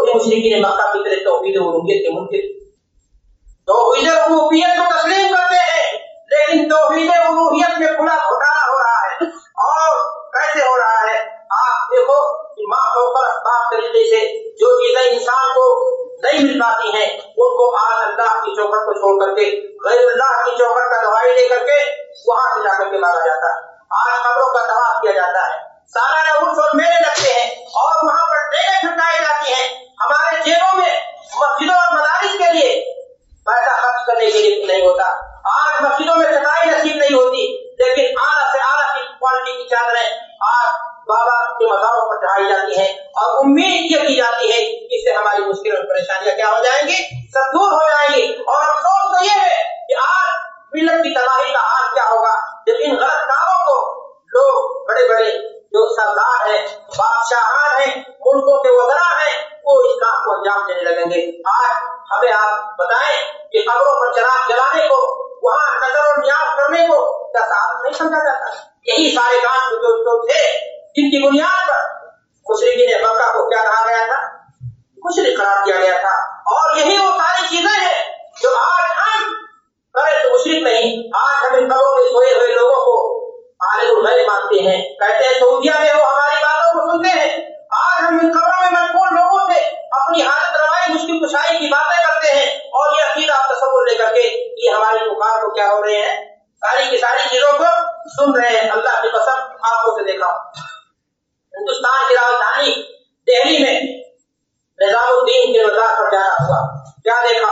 وہی مشرکین مکہ کی طرح توحید الوہیت کے منکر، توحید ربوبیت کو تسلیم کرتے ہیں لیکن توحید الوہیت میں کھلا گھوٹالا ہو رہا ہے۔ اور کیسے ہو رہا ہے؟ آپ دیکھو کہ ماں ہو کر اسباب طریقے سے جو چیزیں انسان کو نہیں مل پاتی ہیں ان کو آج اللہ کی چوکھٹ کو چھوڑ کر کے غیر اللہ کی چوکھٹ کا دوائی لے کر کے وہاں سے جا کر کے مارا جاتا ہے۔ آج قبروں کا طواف کیا جاتا ہے، سالانہ عرس اور میلے لگتے ہیں اور وہاں پر ٹرینیں چھٹائی جاتی ہیں۔ ہمارے جیبوں میں مسجدوں اور مدارس کے لیے پیسہ خرچ کرنے کے لیے نہیں ہوتا۔ آج مسجدوں میں چٹائی نصیب نہیں ہوتی لیکن اعلیٰ سے اعلیٰ کی کوالٹی کی چادریں آج بابا کے مزاروں پر چڑھائی جاتی ہیں اور امید یہ کی جاتی ہے کہ اس سے ہماری مشکل اور پریشانیاں کیا ہو جائیں گی، سب دور ہو جائیں گی۔ اور افسوس تو یہ ہے کہ آج ملت کی تباہی کا حال کیا ہوگا جب ان غلط کاموں کو لوگ بڑے بڑے جو سردار ہیں، بادشاہان ہیں، ملکوں کے وزراء ہیں، وہ اس کام کو انجام دینے لگیں گے۔ آج ہمیں آپ بتائیں کہ قبروں پر چراغ جلانے کو، وہاں نظر و نیاز کرنے کو کیا صاحب نہیں سمجھا جاتا؟ یہی سارے کام جو تھے جن کی بنیاد پر مشرکین مکہ کو کیا کہا گیا تھا؟ مشرک قرار دیا گیا تھا۔ اور یہی وہ ساری چیزیں ہیں جو آج ہم کرے تو مشرک نہیں، آج ہم ان قبروں میں سوئے ہوئے لوگوں کو عالم الغیب مانتے ہیں، کہتے ہیں سعودیہ میں وہ ہماری باتوں کو سنتے ہیں۔ آج ہم ان قبروں میں مدفون لوگوں سے اپنی حالت روائی مشکل کشائی کی باتیں کرتے ہیں اور یہ عقیدہ تصور لے کر کے یہ ہماری پکار کو کیا ہو رہے ہیں، ساری کی ساری چیزوں کو سن رہے ہیں۔ اللہ کی قسم آنکھوں سے دیکھا ہندوستان کی راجدھانی دہلی میں نظام الدین کے مزار پر جانا ہوا، کیا دیکھا؟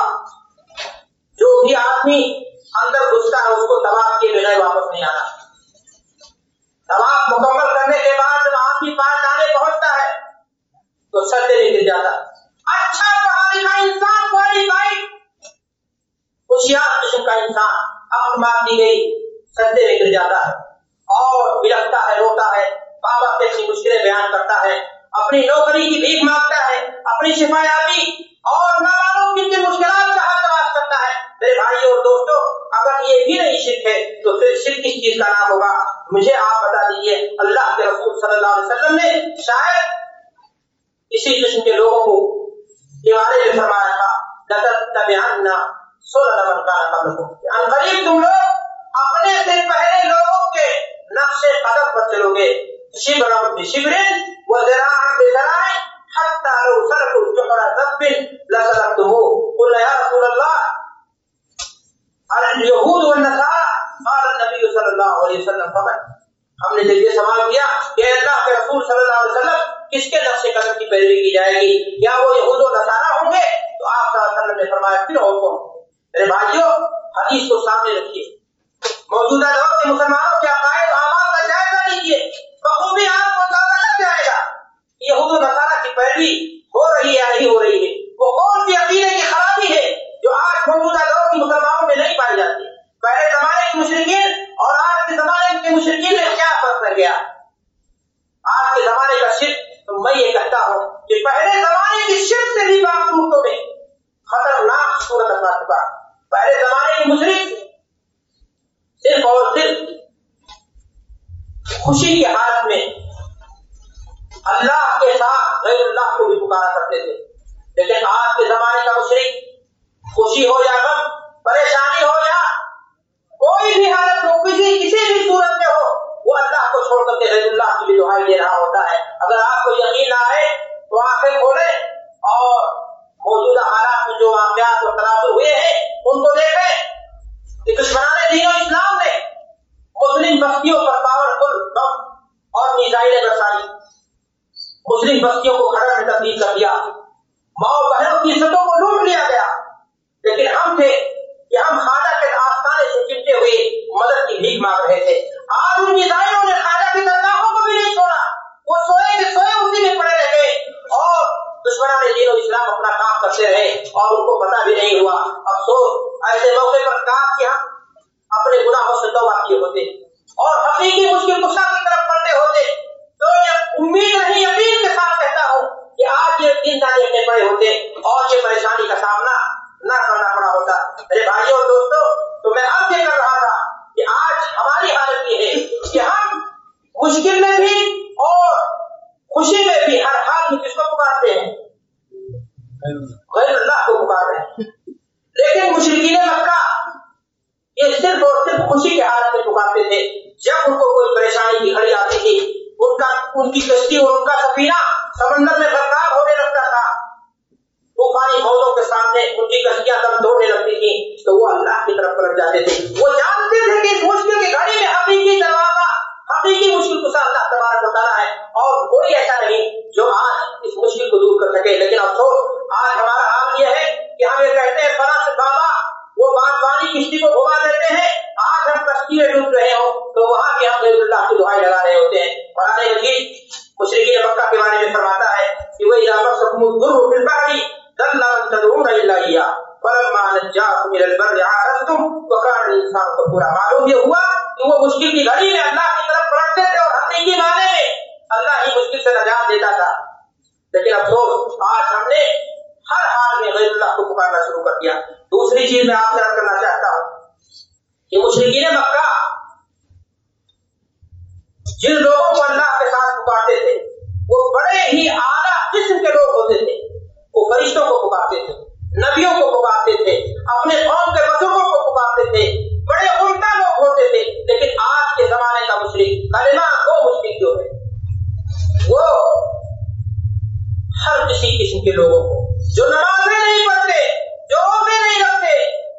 جو بھی آدمی اندر گھستا ہے اس کو طواف کے بغیر واپس نہیں آنا۔ طواف مکمل کرنے کے بعد جب آدمی پاس جانے پہنچتا ہے تو سجدے میں گر جاتا ہے۔ اچھا پڑھا لکھا انسان، کوالیفائڈ ہوشیار قسم کا انسان، عقل مار دی گئی، سجدے میں گر جاتا ہے اور بلکتا ہے، روتا ہے، بابا سے اپنی مشکلیں بیان کرتا ہے، اپنی نوکری کی بھیک مانگتا ہے، اپنی شفایابی اور نہ معلوم کن کی مشکلات کا حل تلاش کرتا ہے۔ میرے بھائیوں اور دوستوں، اگر یہ بھی نہیں شرک ہے تو پھر شرک کس چیز کا نام ہوگا؟ مجھے آپ بتا دیجئے۔ اللہ کے رسول صلی اللہ علیہ وسلم نے شاید اسی قسم کے لوگوں کو کے بارے میں فرمایا تھا، لَتَتَّبِعَنَّ سُنَنَ مَنْ كَانَ قَبْلَكُمْ، ان قریب تم لوگ اپنے سے پہلے لوگوں کے نقش قدم پر چلو گے، شبرا بشبر وذراعا بذراع حتى لو سلكوا جحر ذب لسلكتموه۔ قلنا يا رسول الله اليهود والنصارى، قال النبي صلی اللہ علیہ وسلم فمن؟ ہم نے جب یہ سوال کیا کہ اللہ کے رسول صلی اللہ علیہ وسلم کس کے نقش قدم کی پیروی کی جائے گی؟ کیا وہ یہود و نصارہ ہوں گے؟ تو آپ صلی اللہ علیہ وسلم نے فرمایا پھر اور کون؟ میرے بھائیوں، حدیث کو سامنے رکھیے، موجودہ دور کے مسلمانوں کے عقائد و اعمال کا جائزہ لیجیے، بخوبی آپ کو اندازہ لگ جائے گا یہود و نصارہ کی پیروی ہو رہی ہے یا نہیں ہو رہی ہے، وہ کون سی عقیدے کی خرابی ہے جو آج موجودہ دور کے مسلمانوں میں نہیں پائی جاتی۔ پہلے زمانے کے مشرکین اور آج کے زمانے کے مشرکین میں کیا فرق رہ گیا؟ آج کے زمانے کا شرک، تو میں یہ کہتا ہوں کہ پہلے زمانے کی شرک سے بھی بات صورتوں میں خطرناک صورت اپنا چکا۔ پہلے زمانے کے مشرک صرف اور صرف خوشی کی حالت میں اللہ کے ساتھ غیر اللہ کو بھی پکارا کرتے تھے، لیکن آج کے زمانے کا مشرک خوشی ہو یا غم، پریشانی ہو یا کوئی بھی حالت ہو، کسی بھی صورت میں ہو، وہ اللہ کو چھوڑ کر کے غیر اللہ کی بھی دعائی دے رہا ہوتا ہے۔ اگر آپ کو یقین نہ آئے تو آنکھیں کھولیں اور موجودہ حالات میں جو واقعات اور تناظر ہوئے ہیں ان کو دیکھیں کہ دشمنان دین و اسلام نے مسلم بستیوں پر پاورفل بم اور میزائلیں برسائی، مسلم بستیوں کو کھڑا میں تبدیل کر دیا، ماں بہنوں کی عزتوں کو لوٹ لیا گیا، لیکن ہم تھے کہ ہم خواجہ کے آستانے سے چپٹے ہوئے مدد کی بھیک مانگ رہے تھے۔ آج ان میزائلوں نے خواجہ کی درگاہوں کو بھی نہیں چھوڑا، وہ سوئے کے سوئے اسی میں پڑے رہ گئے اور دشمنان دین و اسلام اپنا کام کرتے رہے اور ان کو پتہ بھی نہیں ہوا۔ افسوس، ایسے موقع پر کاش کہ ہم اپنے گناہوں سے توبہ کیے ہوتے اور حقیقی مشکل کشا کی طرف بڑھتے ہوتے تو یہ امید نہیں، یقین کے ساتھ کہتا ہوں کہ آج یہ دن دیکھنے پڑے ہوتے اور یہ پریشانی کا سامنا غیر اللہ کو پکار رہے ہیں. لیکن مشرکین مکہ یہ صرف اور صرف خوشی کے حالت میں پکارتے تھے. جب ان کو کوئی پریشانی کی گھڑی آتی تھی، ان کی کشتی اور ان کا سفینہ سمندر میں غرقاب ہونے لگتا تھا، طوفانی موجوں کے سامنے ان کی کشتیاں دم توڑنے لگتی تھی، تو وہ اللہ کی طرف پلٹ جاتے تھے. وہ جانتے تھے کہ اس مشکل کی گھڑی میں حقیقی دروازہ، حقیقی مشکل کشا اللہ تبارک و تعالیٰ ہے، اور کوئی ایسا نہیں جو آج اس مشکل کو دور کر سکے. لیکن افسوس آج ہمارا حال یہ ہے کہ ہم یہ کہتے ہیں فلاں سے بابا وہ باغبانی کشتی کو گھما دیتے ہیں، آج ہم کشتی میں ڈوب رہے ہوں تو وہاں بھی ہم غیر اللہ کی دعائیں لگا رہے ہوتے ہیں. قرآن مجید مشرکین مکہ کے بارے میں فرماتا ہے کہ وَإِذَا مَسَّكُمُ الضُّرُّ فِي الْبَحْرِ ضَلَّ مَن تَدْعُونَ إِلَّا إِيَّاهُ فَلَمَّا نَجَّاكُمْ إِلَى الْبَرِّ عَارَضْتُمْ وَكَانَ الْإِنسَانُ كَفُورًا. معلوم یہ ہوا کہ وہ مشکل کی گھڑی میں اللہ کی طرف پلٹتے تھے اور حقیقی معنی میں اللہ ہی مشکل سے نجات دیتا تھا. لیکن افسوس آج ہم نے ہر حال میں غیر اللہ کو پکارنا شروع کر دیا. دوسری چیز میں آپ سے عرض کرنا چاہتا ہوں کہ مشرکین مکہ جن لوگوں کو اللہ کے ساتھ پکارتے تھے وہ بڑے ہی اعلیٰ قسم کے لوگ ہوتے تھے. وہ فرشتوں کو پکارتے تھے، نبیوں کو پکارتے تھے، اپنے قوم کے بزرگوں کو پکارتے تھے، بڑے عمدہ لوگ ہوتے تھے. لیکن آج کے زمانے کا مشرک، کلمہ گو مشرک جو ہے، وہ ہر کسی قسم کے لوگوں کو جو نمازیں نہیں پڑھتے، جو روزے نہیں رکھتے،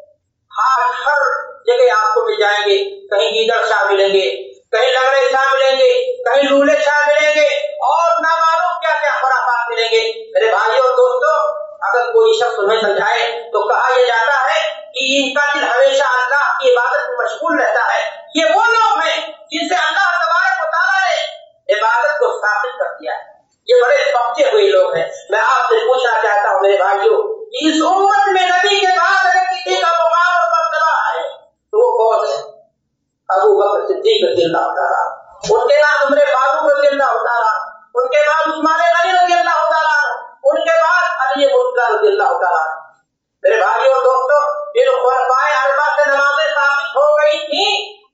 ہر جگہ آپ کو مل جائیں گے. کہیں گیدڑ شاہ ملیں گے، کہیں لنگڑے شاہ ملیں گے، کہیں لولے شاہ ملیں گے، اور نہ معلوم کیا کیا خرافات ملیں گے. میرے بھائیوں اور دوستوں، اگر کوئی شخص انہیں سمجھائے تو کہا یہ جاتا ہے کہ ان کا دل ہمیشہ اللہ کی عبادت میں مشغول رہتا ہے. یہ وہ لوگ ہیں جن سے اللہ تبارک و تعالیٰ نے عبادت کو ثابت کر دیا ہے. یہ بڑے پکے ہوئے لوگ ہیں. میں آپ سے پوچھنا چاہتا ہوں میرے بھائیوں، اس امت میں نبی کے بعد اگر کسی کا مقام اور مرتبہ ہے تو وہ کون ہے؟ ابو بکر صدیق رضی اللہ تعالیٰ، ان کے بعد عمر فاروق رضی اللہ تعالیٰ، ان کے بعد عثمان غنی رضی اللہ تعالیٰ، ان کے بعد علی مرتضیٰ رضی اللہ تعالیٰ. میرے بھائیوں اور دوستوں، ان خلفائے اربعہ سے نمازیں ثابت ہو گئی تھی؟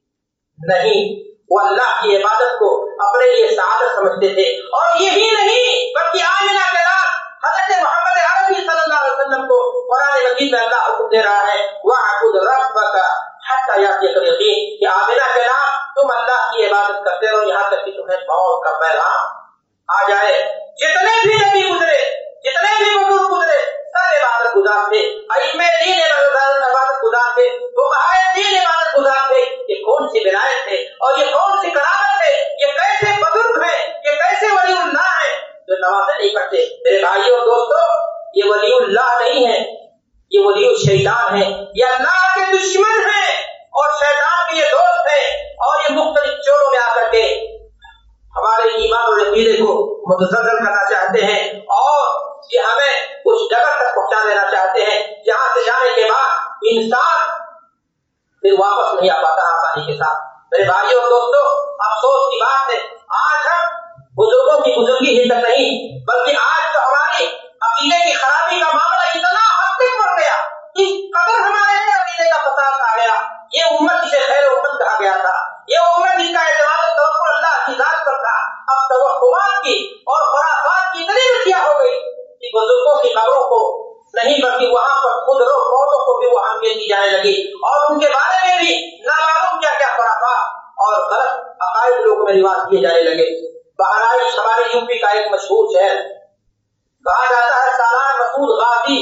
نہیں، وہ اللہ کی عبادت کو اپنے لیے سعادت سمجھتے تھے. اور یہی نہیں بلکہ آمنہ کے بعد حضرت محمد عربی صلی اللہ علیہ وسلم کو قرآن مجید میں اللہ حکم دے رہا ہے وَاعْبُدْ رَبَّكَ حَتَّى يَأْتِيَكَ الْيَقِينُ کہ آمنہ کے نام تم اللہ کی عبادت کرتے رہو یہاں تک کہ تمہیں موت کا پیغام آ جائے. جتنے بھی نبی گزرے، جتنے بھی بزرگ گزرے، سب عبادت گزار تھے. ائمہ دین عبادت گزار تھے، فقہائے دین عبادت گزار تھے. یہ کون سی ولایت ہے اور یہ کون سی کرامت ہے؟ یہ کیسے بزرگ ہیں، یہ کیسے ولی اللہ ہیں جو نمازیں نہیں پڑھتے؟ میرے بھائیوں اور دوستوں، یہ ولی اللہ نہیں ہے، یہ ولی الشیطان ہے. یہ اللہ کے دشمن ہیں اور شیطان کے یہ دوست ہیں، اور یہ مختلف چوروں میں آ کر کے ہمارے ایمان اور عقیدے کو متزلزل کرنا چاہتے ہیں، اور یہ ہمیں اس جگہ تک پہنچا دینا چاہتے ہیں جہاں سے جانے کے بعد انسان پھر واپس نہیں آ پاتا آسانی کے ساتھ. میرے بھائیوں اور دوستوں، افسوس کی بات ہے آج ہم بزرگوں کی بزرگی ہی تک نہیں بلکہ آج تو ہماری عقیدے کی خرابی کا معاملہ اتنا حد تک بڑھ گیا، اس قدر ہمارے عقیدے کا فساد آ گیا. یہ امت جسے خیر امت کہا گیا تھا، یہ امت جس کا اعتماد و توکل اللہ کی ذات پر تھا، اب توہمات کی اور خرافات کی اتنی رسیاں ہو گئی کہ بزرگوں کی قبروں کو نہیں بلکہ وہاں پر خود رو موتوں کو بھی وہ اہمیت دی جانے لگی، اور ان کے بارے میں بھی نامعلوم کیا کیا خرافات اور غلط عقائد لوگوں میں رواج کیے جانے لگے. بہرحال ہمارے یو پی کا ایک مشہور شہر کہا جاتا ہے سالار مسعود غازی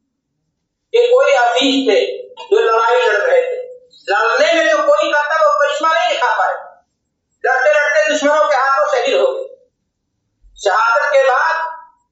کہ کوئی عزیز تھے جو لڑائی لڑ رہے تھے. لڑنے میں جو کوئی کرتب اور کرشمہ نہیں دکھا پائے، لڑتے لڑتے دشمنوں کے ہاتھوں شہید ہو گئے. شہادت کے بعد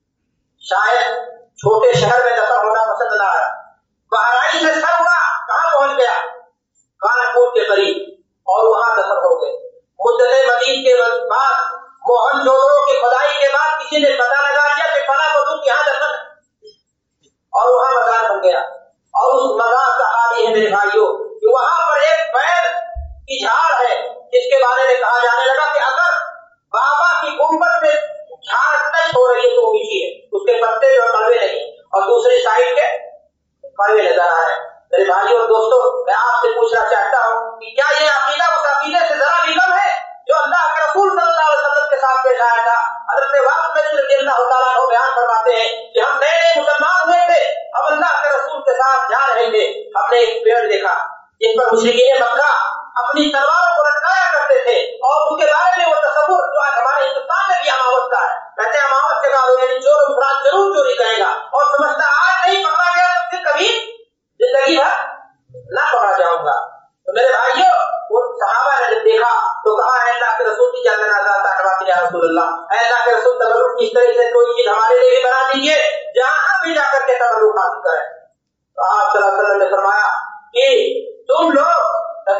شاید چھوٹے شہر میں دفن ہونا پسند نہ آیا. بہرحال میں سب ہوا کہاں پہنچ گیا؟ کانپور کے قریب، اور وہاں دفن ہو گئے. مدت مزید کے بعد موہن جودھروں کی کھدائی کے بعد کسی نے پتہ لگا دیا کہ فلاں بزرگ یہاں دفن ہے، اور وہاں مزار بن گیا. اور اس مزار کا حال یہ ہے میرے بھائیوں کہ وہاں پر ایک پیر کی جھاڑ ہے جس کے بارے میں کہا جانے لگا کہ اگر بابا کی گنبد سے جھاڑ ٹچ ہو رہی ہے تو وہ میٹھی ہے، اس کے پتے جو کڑوے نہیں، اور دوسری سائڈ کے کڑوے نظر آ رہے ہیں. میرے بھائیوں اور دوستوں، میں آپ سے پوچھنا چاہتا ہوں کہ کیا یہ عقیدہ اس عقیدے سے ذرا بھی کم ہے جو اللہ کے رسول صلی اللہ علیہ وسلم کے ساتھ پیش آیا تھا؟ حضرت واقع رضی اللہ تعالیٰ عنہ بیان فرماتے ہیں کہ ہم نئے نئے مسلمان ہوئے تھے، اب اللہ کے رسول کے ساتھ جا رہے تھے، ہم نے ایک پیڑ دیکھا جس پر مشرکین مکہ اپنی تلواروں کو لٹکایا کرتے تھے، اور ان کے بارے میں وہ تصور جو آج ہمارے ہندوستان میں بھی اماوت کا ہے، کہتے ہیں اماوت کے بعد یعنی چور افراد ضرور چوری کرے گا، اور سمجھتا آج نہیں پکڑا گیا تو پھر کبھی زندگی بھر نہ پکڑا جاؤں گا۔ تو میرے بھائیوں، وہ صحابہ نے جب دیکھا تو کہا ہے اللہ کے رسول کی جان یا رسول اللہ، اے اللہ کے رسول تبرک کی اس طرح سے کوئی چیز ہمارے لیے بھی بنا دیجیے جہاں بھی جا کر کے تبرک حاصل کریں۔ تو آپ صلی اللہ علیہ وسلم نے فرمایا کہ تم لوگ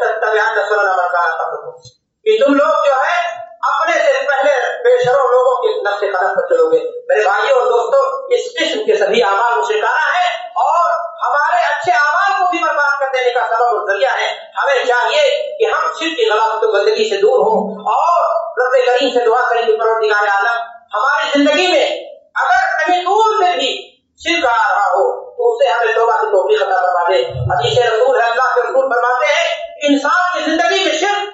کہ تم لوگ جو ہے اپنے سے پہلے پیشرو لوگوں کے نفس قدم پر چلو گے۔ میرے بھائیوں اور دوستوں، اس قسم کے سبھی اعمال مشرکانہ ہیں اور ہمارے اچھے اعمال کو بھی برباد کر دینے کا سبب اور ذریعہ ہے۔ ہمیں چاہیے کہ ہم شرک کی غلاظت و گندگی سے دور ہوں اور رب کریم سے دعا کریں کہ پروردگار عالم ہماری زندگی میں اگر کہیں دور سے بھی شرک آ رہا ہو تو اسے ہمیں توبہ کی توفیق عطا فرما دے۔ حدیث رسول ہے، اللہ کے رسول فرماتے ہیں کہ انسان کی زندگی میں شرک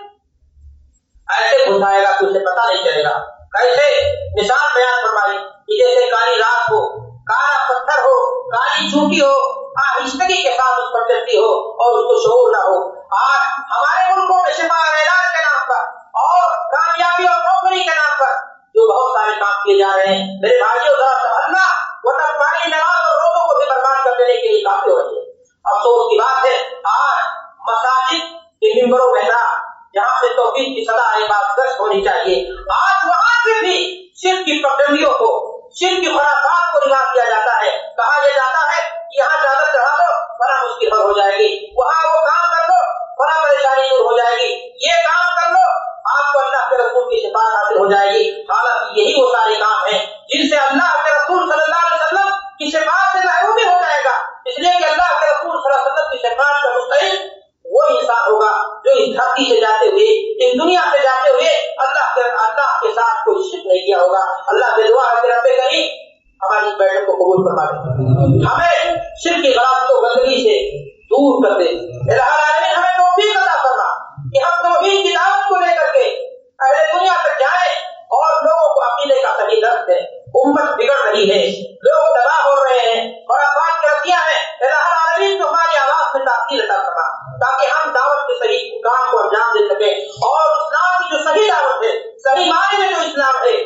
ایسے گھسائے گا کہ اسے پتہ نہیں چلے گا۔ کیسے؟ مثال بیان فرمائی کہ جیسے کالی رات ہو، کالا پتھر ہو، کالی چونٹی ہو، آہستگی کے ساتھ اس پر چلتی ہو اور اس کو شعور نہ ہو۔ آج ہمارے ملکوں میں شفا اور علاج کے نام پر اور کامیابی اور نوکری کے نام پر جو بہت سارے کام کیے جا رہے ہیں، میرے بھائیوں ذرا سمجھنا ورنہ تمہاری نماز اور روزوں کو بھی برباد کر دینے کے لیے کافی ہو رہی ہے۔ افسوس کی بات ہے آج مساجد کے ممبر و محراب جہاں سے توحید کی صدا عبادت ہونی چاہیے، آج وہاں سے بھی شرک کی پابندیوں کو، شرک کی خرافات کو رواج کیا جاتا ہے۔ کہا یہ جاتا ہے کہ یہاں چادر چڑھا دو بڑا مشکل حل ہو جائے گی، وہاں وہ کام کر لو بڑا پریشانی دور ہو جائے گی، یہ کام کر لو آپ کو اللہ کے رسول کی شفاعت حاصل ہو جائے گی۔ حالانکہ یہی وہ سارے کام ہیں جن سے اللہ کے رسول صلی اللہ علیہ وسلم کی شفاعت سے محروم ہو جائے گا، اس لیے کہ اللہ کے رسول صلی اللہ علیہ وسلم کی شفاعت کا مستحق وہ انسان ہوگا جو اس دھرتی سے جاتے ہوئے، اس دنیا سے جاتے ہوئے اللہ کے ساتھ کوئی شرک نہیں کیا ہوگا۔ اللہ سے دعا ہے کہ رب کریم ہماری اس بیٹھک کو قبول فرما دے، ہمیں شرک کی غلاظت و گندگی سے دور کر دے۔ الہ العالمین ہمیں توفیق عطا فرما کہ ہم توحید کی دعوت کو لے کر کے اہل دنیا تک جائیں اور لوگوں کو عقیدے کا صحیح درس دیں۔ امت بگڑ رہی ہے، لوگ تباہ ہو رہے ہیں، خرافات کی رسیاں ہیں۔ الہ العالمین تو ہماری آواز میں تاثیر عطا فرما تاکہ ہم دعوت کے صحیح کام کو انجام دے سکیں اور اسلام کی جو صحیح دعوت ہے، صحیح معنی میں جو اسلام ہے،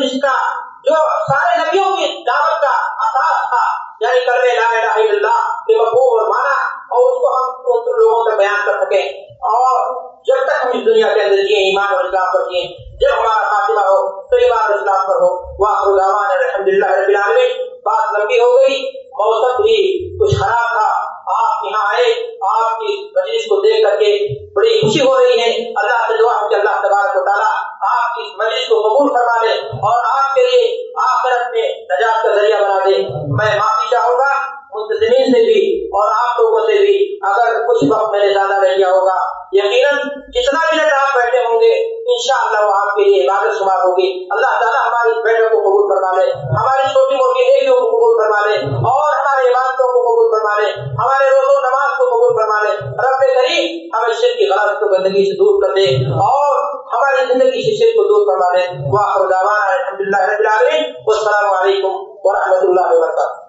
جو سارے نبیوں کی دعوت کا اساس تھا، یعنی کلمہ لا الہ الا اللہ کے مفہوم اور معنی، اور اس کو ہم ان لوگوں تک بیان کر سکیں۔ اور جب تک ہم اس دنیا کے اندر جیے ایمان اور اسلام پر جیے، جب ہمارا خاتمہ ہو تو ایمان اور اسلام پر ہو۔ وآخر دعوانا الحمدللہ رب العالمین۔ بات لمبی ہو گئی، موسم بھی کچھ خراب تھا، آپ یہاں آئے، آپ کی مجلس کو دیکھ کر کے بڑی خوشی ہو رہی ہے۔ اللہ سے دعا ہے کہ اللہ تبارک و تعالیٰ آپ کی اس مجلس کو قبول فرما لے اور آپ کے لیے آخرت میں نجات کا ذریعہ بنا دے۔ میں معافی چاہوں گا منتظمین سے بھی اور آپ لوگوں سے بھی اگر کچھ وقت میں نے زیادہ رہ گیا ہوگا۔ یقیناً جتنا منٹ آپ بیٹھے ہوں گے انشاءاللہ وہ آپ کے لیے عبادت شمار ہوگی۔ اللہ تعالیٰ ہماری اس بیٹھک کو قبول فرما لے، ہماری چھوٹی موٹی نیکیوں کو قبول فرما لے اور ہماری عبادتوں کو قبول فرما لے، ہمارے روزوں نماز کو قبول فرما لے۔ رب کریم ہمیں شرک کی غلاظت و گندگی سے دور کر دے اور ہماری زندگی سے شرک کو دور فرما دے۔ وآخر دعوانا الحمدللہ رب العالمین۔ والسلام علیکم ورحمۃ اللہ وبرکاتہ۔